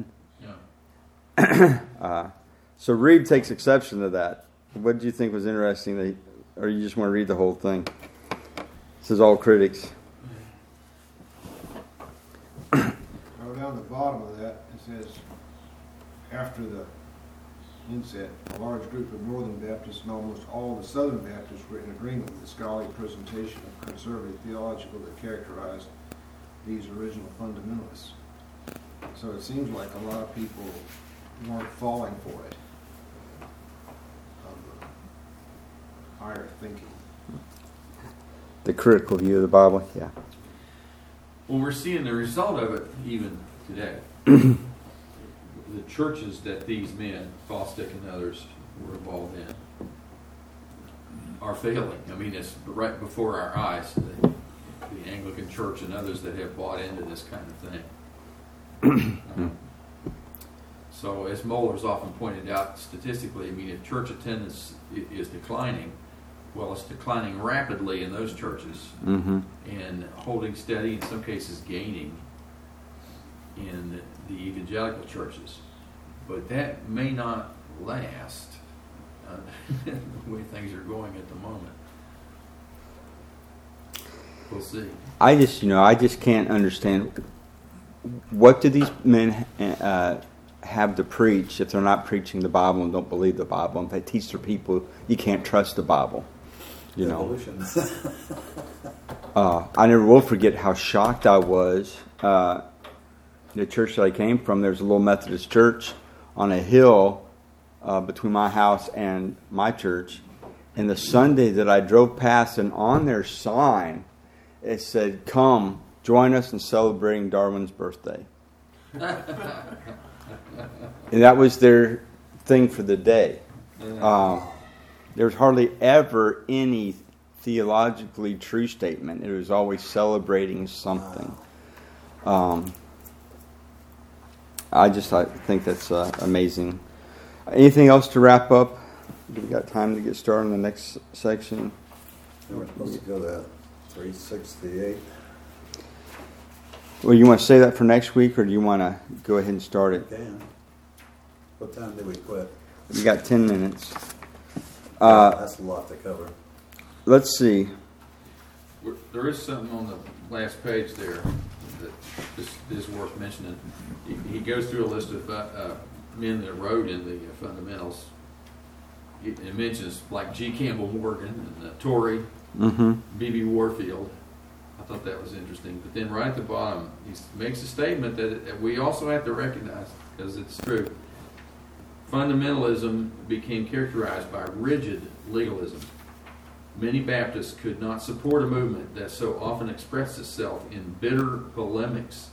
Yeah. So Reeve takes exception to that. What did you think was interesting? Or you just want to read the whole thing? This is all critics. Down the bottom of that, it says, after the inset, a large group of Northern Baptists and almost all the Southern Baptists were in agreement with the scholarly presentation of conservative theological that characterized these original fundamentalists. So it seems like a lot of people weren't falling for it, of the higher thinking. The critical view of the Bible, yeah. Well, we're seeing the result of it even today. The churches that these men, Fosdick and others, were involved in are failing. I mean, it's right before our eyes. The Anglican Church and others that have bought into this kind of thing. So, as Mohler's often pointed out, statistically, I mean, if church attendance is declining, well, it's declining rapidly in those churches, and holding steady, in some cases gaining, in the evangelical churches. But that may not last the way things are going at the moment. We'll see. I just can't understand, what do these men have to preach if they're not preaching the Bible and don't believe the Bible? If they teach their people you can't trust the Bible, you know. Evolution. I never will forget how shocked I was. The church that I came from, there's a little Methodist church on a hill between my house and my church. And the Sunday that I drove past, and on their sign, it said, "Come, join us in celebrating Darwin's birthday." And that was their thing for the day. There was hardly ever any theologically true statement. It was always celebrating something. I think that's amazing. Anything else to wrap up? Do we got time to get started on the next section? We're supposed to go to 368. Well, you want to say that for next week, or do you want to go ahead and start it? Can. What time did we quit? You got 10 minutes. That's a lot to cover. Let's see. There is something on the last page there that is worth mentioning. He goes through a list of men that wrote in the fundamentals. It mentions like G. Campbell Morgan and Torrey, B.B. Warfield. I thought that was interesting. But then right at the bottom, he makes a statement that we also have to recognize, because it's true. Fundamentalism became characterized by rigid legalism. Many Baptists could not support a movement that so often expressed itself in bitter polemics,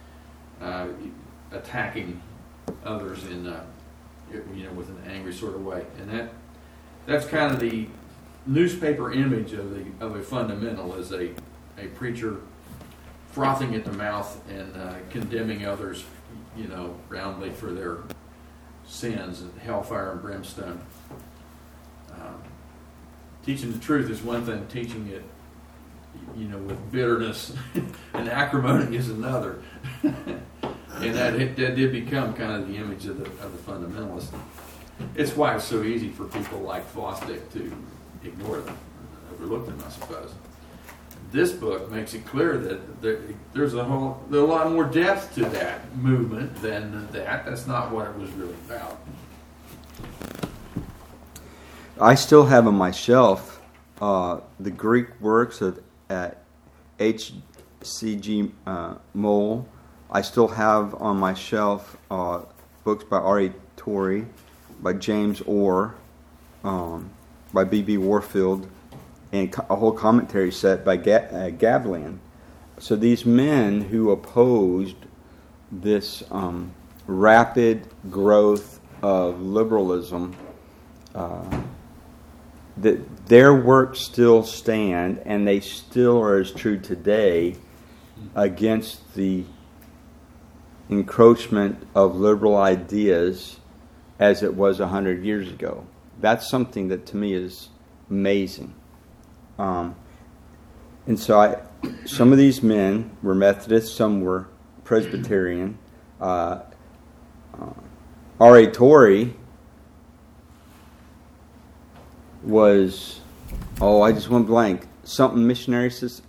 attacking others in, with an angry sort of way. And that's kind of the newspaper image of a fundamental, as a preacher frothing at the mouth and condemning others, roundly for their sins and hellfire and brimstone. Teaching the truth is one thing; teaching it, with bitterness and acrimony is another. And that did become kind of the image of the fundamentalist. It's why it's so easy for people like Fosdick to ignore them, overlook them, I suppose. This book makes it clear that there's a lot more depth to that movement than that. That's not what it was really about. I still have on my shelf the Greek works of H.C.G. Moll. I still have on my shelf books by R.A. Torrey, by James Orr, by B.B. Warfield and a whole commentary set by Gavilan. So these men who opposed this rapid growth of liberalism, that their works still stand, and they still are as true today against the encroachment of liberal ideas as it was 100 years ago. That's something that to me is amazing. And so some of these men were Methodists, some were Presbyterian. R.A. Torrey was, I just went blank. Something missionary, was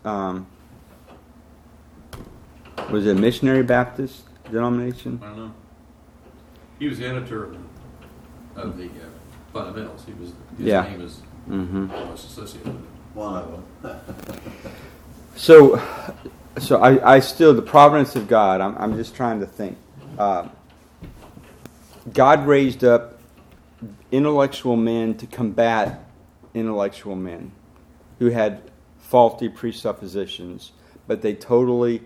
it a missionary Baptist denomination? I don't know. He was the editor of the Fundamentals. His name is almost associated with it. One of them. So I still, the providence of God, I'm just trying to think. God raised up intellectual men to combat intellectual men who had faulty presuppositions, but they totally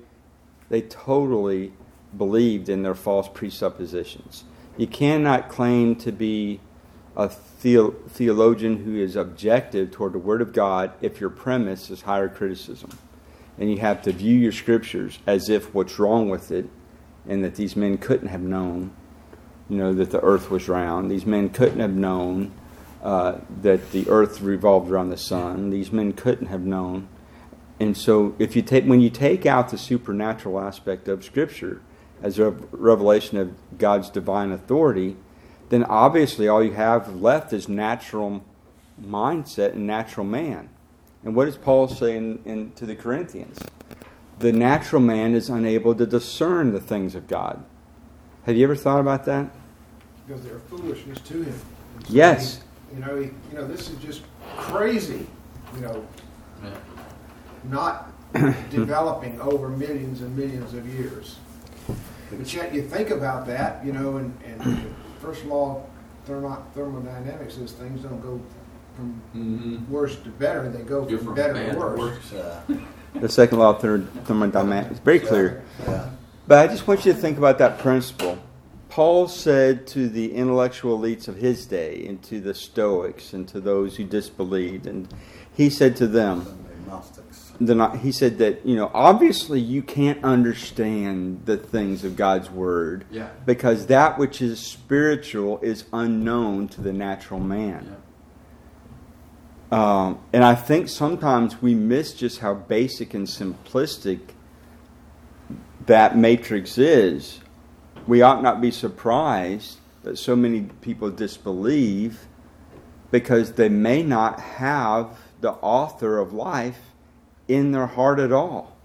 believed in their false presuppositions. You cannot claim to be a theologian who is objective toward the Word of God if your premise is higher criticism. And you have to view your scriptures as if what's wrong with it, and that these men couldn't have known, that the earth was round. These men couldn't have known that the earth revolved around the sun. These men couldn't have known. And so when you take out the supernatural aspect of Scripture as a revelation of God's divine authority, then obviously all you have left is natural mindset and natural man. And what does Paul say to the Corinthians? The natural man is unable to discern the things of God. Have you ever thought about that? Because they're foolishness to him. And so Yes. This is just crazy. Not developing over millions and millions of years. But yet you think about that, and the first law of thermodynamics is things don't go from worse to better; they go from better to worse. The second law of thermodynamics is very clear. Yeah. But I just want you to think about that principle. Paul said to the intellectual elites of his day, and to the Stoics, and to those who disbelieved, and he said to them, he said that, obviously you can't understand the things of God's Word, because that which is spiritual is unknown to the natural man. And I think sometimes we miss just how basic and simplistic that matrix is. We ought not be surprised that so many people disbelieve, because they may not have the author of life in their heart at all.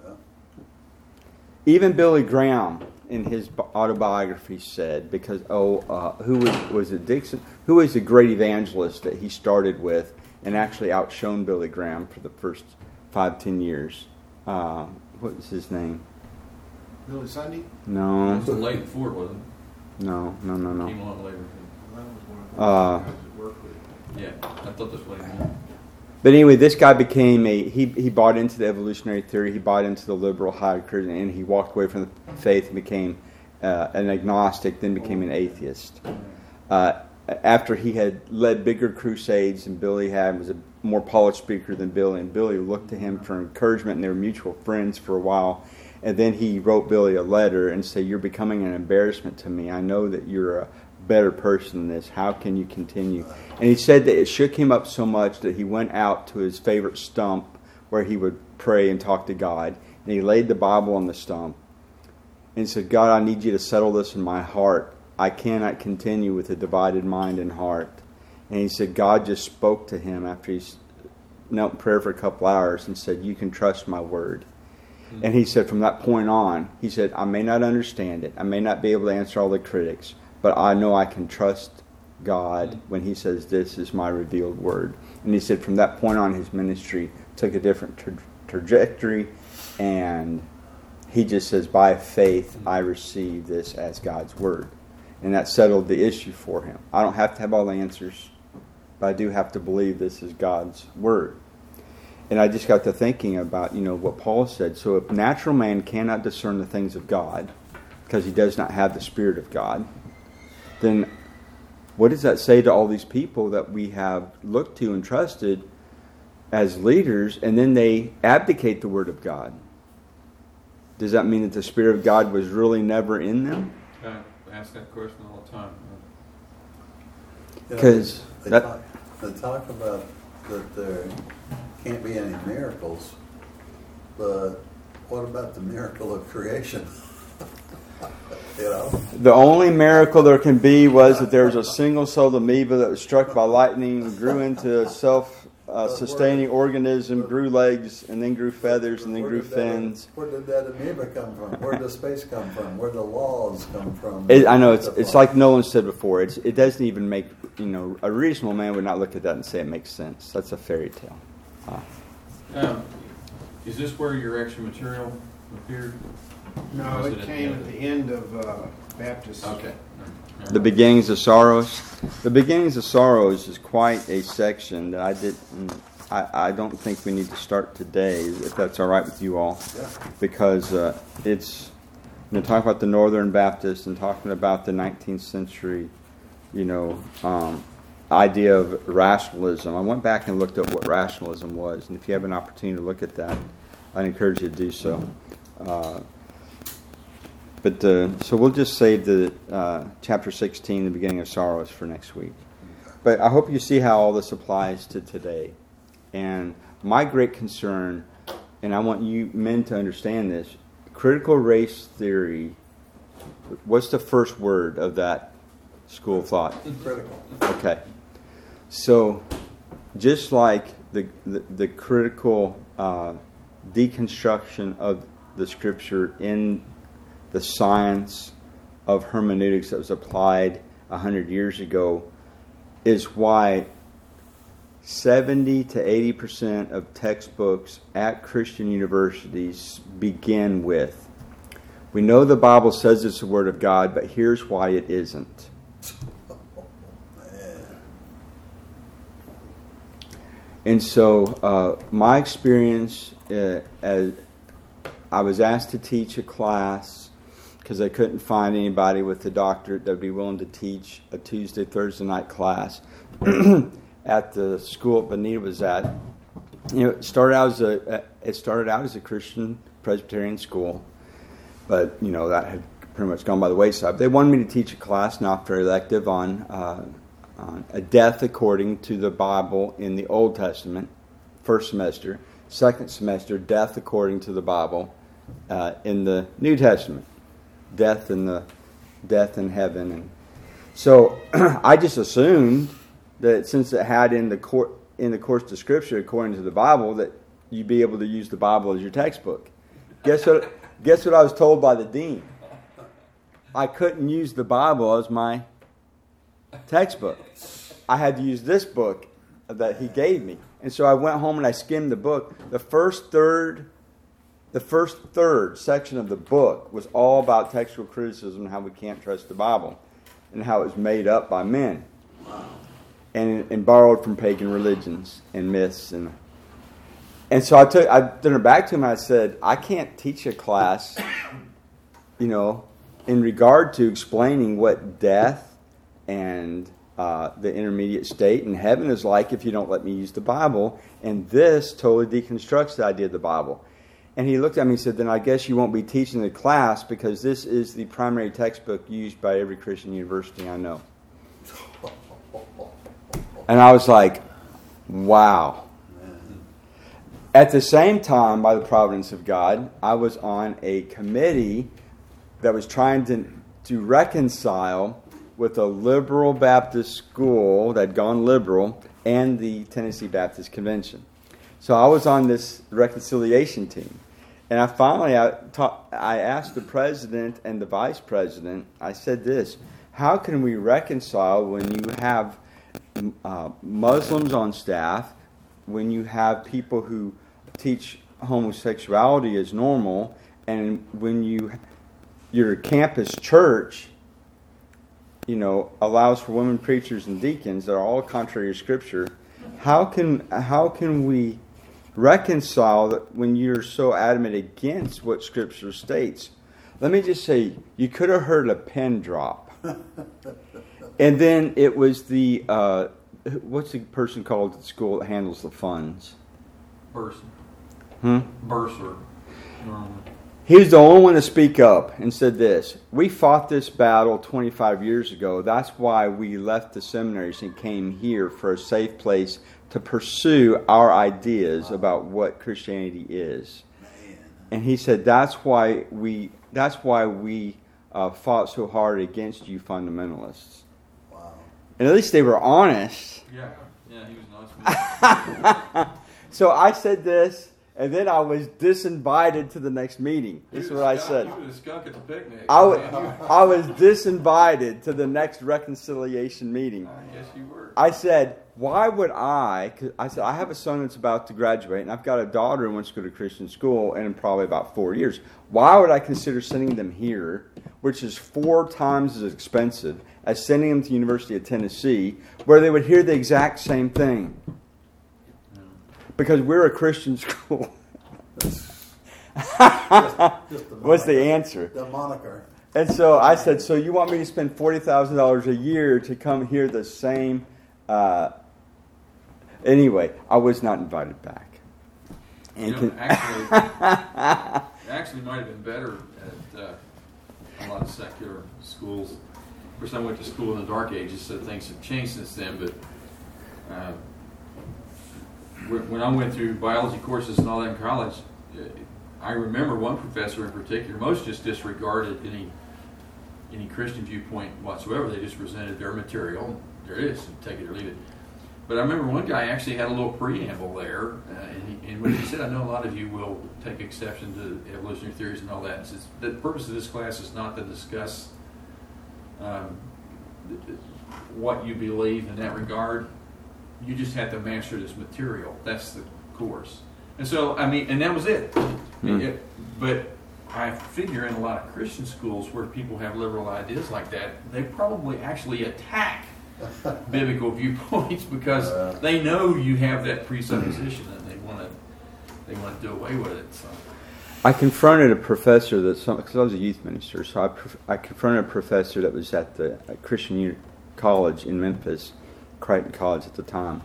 Even Billy Graham, in his autobiography, said, because who was it, Dixon? Who was the great evangelist that he started with and actually outshone Billy Graham for the first 5-10 years? What was his name? Billy Sunday? No. It was late before, wasn't it? No. Came along later. That was one of the guys that worked with him. Yeah, I thought this was late. But anyway, this guy became he bought into the evolutionary theory, he bought into the liberal higher criticism, and he walked away from the faith and became an agnostic, then became an atheist. After he had led bigger crusades than Billy had, was a more polished speaker than Billy, and Billy looked to him for encouragement, and they were mutual friends for a while. And then he wrote Billy a letter and said, "You're becoming an embarrassment to me. I know that you're a better person than this. How can you continue?" And he said that it shook him up so much that he went out to his favorite stump where he would pray and talk to God. And he laid the Bible on the stump and said, "God, I need you to settle this in my heart. I cannot continue with a divided mind and heart." And he said God just spoke to him after he knelt in prayer for a couple hours and said, "You can trust my word." And he said from that point on, he said, "I may not understand it. I may not be able to answer all the critics, but I know I can trust God when he says this is my revealed word." And he said from that point on, his ministry took a different trajectory, and he just says, by faith, I receive this as God's word. And that settled the issue for him. I don't have to have all the answers. but I do have to believe this is God's word. And I just got to thinking about, what Paul said. So if natural man cannot discern the things of God because he does not have the Spirit of God, then what does that say to all these people that we have looked to and trusted as leaders, and then they abdicate the Word of God? Does that mean that the Spirit of God was really never in them? I ask that question all the time. Because they talk about that there can't be any miracles, but what about the miracle of creation? The only miracle there can be was that there was a single-celled amoeba that was struck by lightning, grew into a self-sustaining organism, grew legs, and then grew feathers, and then grew fins. Where did that amoeba come from? Where did space come from? Where did the laws come from? I know, it's like Nolan said before, it doesn't even make, a reasonable man would not look at that and say it makes sense. That's a fairy tale. Is this where your extra material appeared? No, it came at the end of Baptist. Okay. The Beginnings of Sorrows. The Beginnings of Sorrows is quite a section that I don't think we need to start today, if that's all right with you all. Yeah. Because it's talking about the Northern Baptists and talking about the 19th century, idea of rationalism. I went back and looked at what rationalism was, and if you have an opportunity to look at that, I'd encourage you to do so. So we'll just save the chapter 16, the Beginning of Sorrows, for next week. But I hope you see how all this applies to today. And my great concern, and I want you men to understand this, critical race theory, what's the first word of that school of thought? Critical. Okay. So just like the critical deconstruction of the Scripture in the science of hermeneutics that was applied 100 years ago is why 70 to 80% of textbooks at Christian universities begin with, we know the Bible says it's the Word of God, but here's why it isn't. And so my experience, as I was asked to teach a class because I couldn't find anybody with a doctorate that would be willing to teach a Tuesday, Thursday night class at the school Benita was at. It started out as a Christian Presbyterian school, but that had pretty much gone by the wayside. They wanted me to teach a class, not very elective, on a death according to the Bible in the Old Testament, first semester. Second semester, death according to the Bible in the New Testament, death in heaven. And so I just assumed that since it had in the course of Scripture according to the Bible, that you'd be able to use the Bible as your textbook. Guess what I was told by the dean? I couldn't use the Bible as my textbook. I had to use this book that he gave me. And so I went home and I skimmed the book. The first third section of the book was all about textual criticism and how we can't trust the Bible and how it was made up by men and borrowed from pagan religions and myths. And so I turned it back to him and I said, I can't teach a class, in regard to explaining what death and the intermediate state in heaven is like if you don't let me use the Bible. And this totally deconstructs the idea of the Bible. And he looked at me and said, then I guess you won't be teaching the class because this is the primary textbook used by every Christian university I know. And I was like, wow. At the same time, by the providence of God, I was on a committee that was trying to reconcile with a liberal Baptist school that had gone liberal and the Tennessee Baptist Convention. So I was on this reconciliation team. And I asked the president and the vice president, I said this, how can we reconcile when you have Muslims on staff, when you have people who teach homosexuality as normal, and when your campus church allows for women preachers and deacons that are all contrary to Scripture. How can we reconcile that when you're so adamant against what Scripture states? Let me just say, you could have heard a pin drop. And then it was the, what's the person called at school that handles the funds? Bursar. He was the only one to speak up and said this: we fought this battle 25 years ago. That's why we left the seminaries and came here for a safe place to pursue our ideas about what Christianity is. And he said that's why we fought so hard against you fundamentalists. Wow. And at least they were honest. Yeah, he was nice. So I said this, and then I was disinvited to the next meeting. This is what I said. You were the skunk at the picnic. I was disinvited to the next reconciliation meeting. Yes, you were. I said, why would I? 'Cause I said, I have a son that's about to graduate, and I've got a daughter who wants to go to Christian school in probably about 4 years. Why would I consider sending them here, which is 4 times as expensive as sending them to the University of Tennessee, where they would hear the exact same thing? Because we're a Christian school. What's the answer? The moniker. And so I said, so you want me to spend $40,000 a year to come hear the same? Anyway, I was not invited back. And actually might have been better at a lot of secular schools. Of course, I went to school in the Dark Ages, so things have changed since then. But when I went through biology courses and all that in college, I remember one professor in particular. Most just disregarded any Christian viewpoint whatsoever. They just presented their material. There it is, take it or leave it. But I remember one guy actually had a little preamble there, and when he said, I know a lot of you will take exception to evolutionary theories and all that. It says, the purpose of this class is not to discuss what you believe in that regard. You just have to master this material. That's the course. And so, and that was it. But I figure in a lot of Christian schools where people have liberal ideas like that, they probably actually attack biblical viewpoints because they know you have that presupposition and they want to do away with it. So I confronted a professor because I was a youth minister, so I confronted a professor that was at the Christian College in Memphis, Creighton College at the time.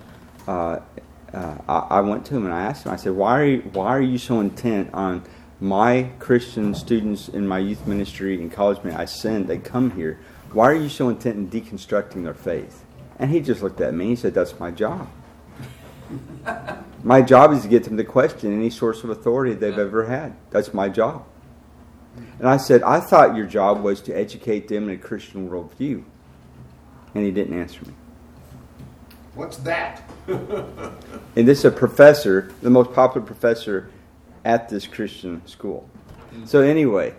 I went to him and I asked him, I said, why are you so intent on my Christian students in my youth ministry and college ministry I send, they come here, why are you so intent in deconstructing their faith? And he just looked at me and he said, that's my job. My job is to get them to question any source of authority they've ever had. That's my job. And I said, I thought your job was to educate them in a Christian worldview. And he didn't answer me. What's that? And this is a professor, the most popular professor at this Christian school. So anyway,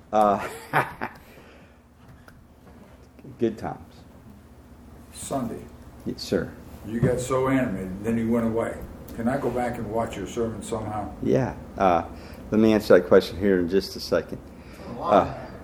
good times. Sunday, Yes, sir. you got so animated, then you went away. Can I go back and watch your sermon somehow? Yeah. Let me answer that question here in just a second. On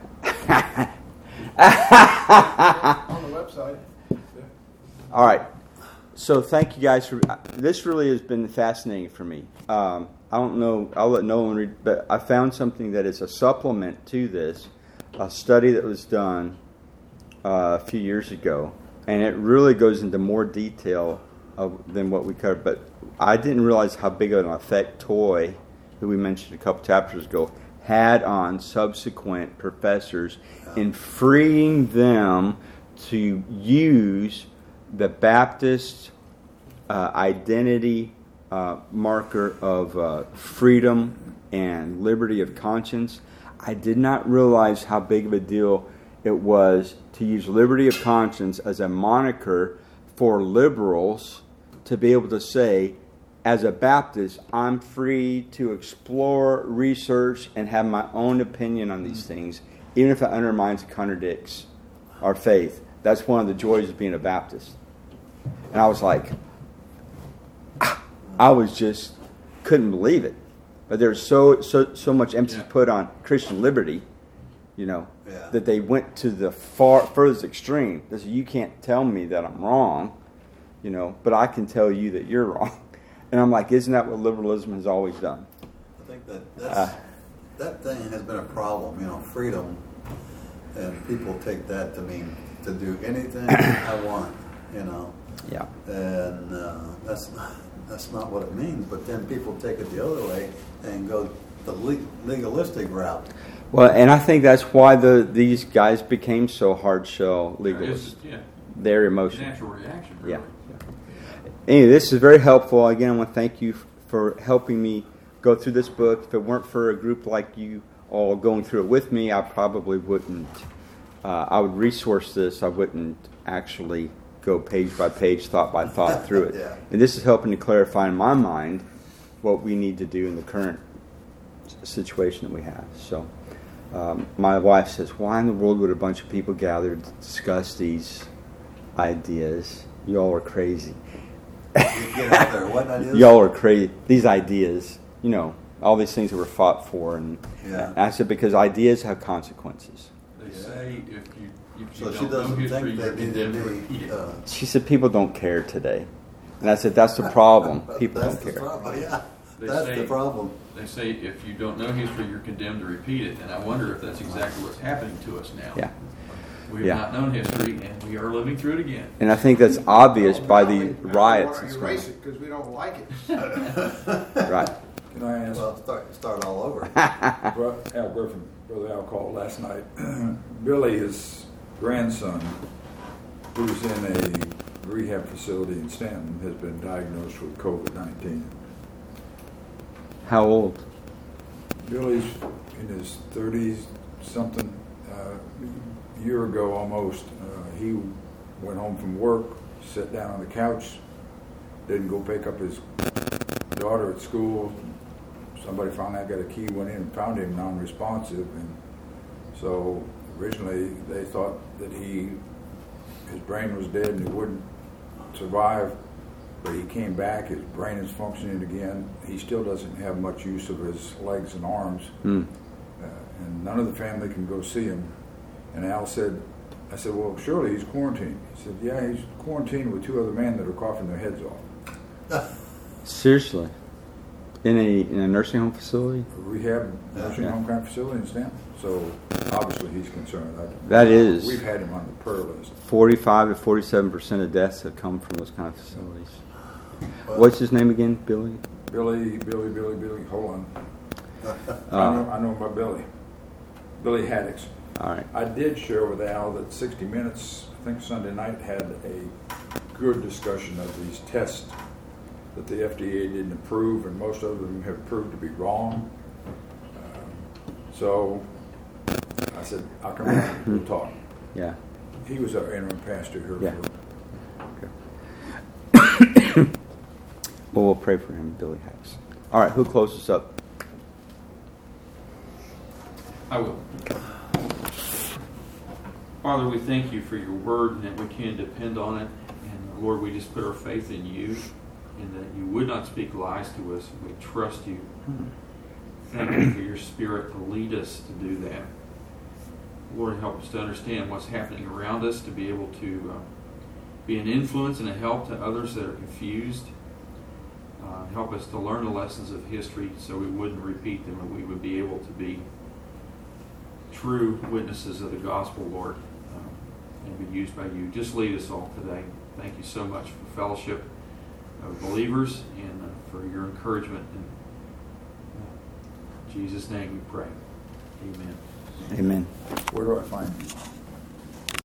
the website. All right. So thank you guys for this. Really has been fascinating for me. I don't know. I'll let Nolan read, but I found something that is a supplement to this, a study that was done a few years ago, and it really goes into more detail than what we covered. But I didn't realize how big of an effect Toy, who we mentioned a couple chapters ago, had on subsequent professors in freeing them to use the Baptist identity marker of freedom and liberty of conscience. I did not realize how big of a deal it was to use liberty of conscience as a moniker for liberals to be able to say, as a Baptist, I'm free to explore, research, and have my own opinion on these things, even if it undermines and contradicts our faith. That's one of the joys of being a Baptist. And I was like, I was just couldn't believe it. But there's so much emphasis put on Christian liberty Yeah. Yeah. That they went to the furthest extreme. They said, you can't tell me that I'm wrong, but I can tell you that you're wrong. And I'm like, isn't that what liberalism has always done? I think that thing has been a problem, freedom, and people take that to mean to do anything I want, Yeah. and that's not what it means. But then people take it the other way and go the legalistic route. Well, and I think that's why these guys became so hard shell legalists. Their emotion. Natural reaction, really. Yeah. Anyway, this is very helpful. Again, I want to thank you for helping me go through this book. If it weren't for a group like you all going through it with me, I probably wouldn't. I would resource this. I wouldn't actually go page by page, thought by thought through it. Yeah. And this is helping to clarify in my mind what we need to do in the current situation that we have. So my wife says, why in the world would a bunch of people gather to discuss these ideas? You all are crazy. Get out there. What ideas? Y'all are crazy. These ideas, all these things that were fought for. And I said, because ideas have consequences. They say if you So she don't know doesn't history, think you're that need condemned to to repeat be. it. She said, people don't care today. And I said, that's the problem. People That's don't the care. problem. Yeah, They that's say- the problem. They say if you don't know history, you're condemned to repeat it. And I wonder if that's exactly what's happening to us now. Yeah. We've Yeah. not known history, and we are living through it again. And I think that's obvious by the We riots want and to erase stuff. it because we don't like it. Right. Can I ask? Well, start all over. Al Griffin, Brother Al called last night. Billy, his grandson, who's in a rehab facility in Stanton, has been diagnosed with COVID-19. How old? Billy's in his 30s, something. A year ago almost, he went home from work, sat down on the couch, didn't go pick up his daughter at school. Somebody finally got a key, went in and found him non-responsive. And so originally they thought that his brain was dead and he wouldn't survive. But he came back, his brain is functioning again. He still doesn't have much use of his legs and arms. And none of the family can go see him. And Al said, I said, well, surely he's quarantined. He said, yeah, he's quarantined with two other men that are coughing their heads off. Seriously? In a nursing home facility? A rehab nursing home kind of facility in Stanton. So obviously he's concerned. That is. We've had him on the prayer list. 45 to 47% of deaths have come from those kind of facilities. What's his name again? Billy? Billy. Hold on. I know about Billy. Billy Haddix. All right. I did share with Al that 60 Minutes, I think Sunday night, had a good discussion of these tests that the FDA didn't approve, and most of them have proved to be wrong. So I said, I'll come back and we'll talk. Yeah. He was our interim pastor here. Yeah. Well, we'll pray for him, Billy Hacks. All right, who closes up? I will. Father, we thank you for your word and that we can depend on it. And Lord, we just put our faith in you and that you would not speak lies to us. We trust you. Thank you for your spirit to lead us to do that. Lord, help us to understand what's happening around us, to be able to be an influence and a help to others that are confused. Help us to learn the lessons of history so we wouldn't repeat them and we would be able to be true witnesses of the gospel, Lord, and be used by you. Just lead us all today. Thank you so much for fellowship of believers and for your encouragement. In Jesus' name we pray. Amen. Amen. Where do I find you?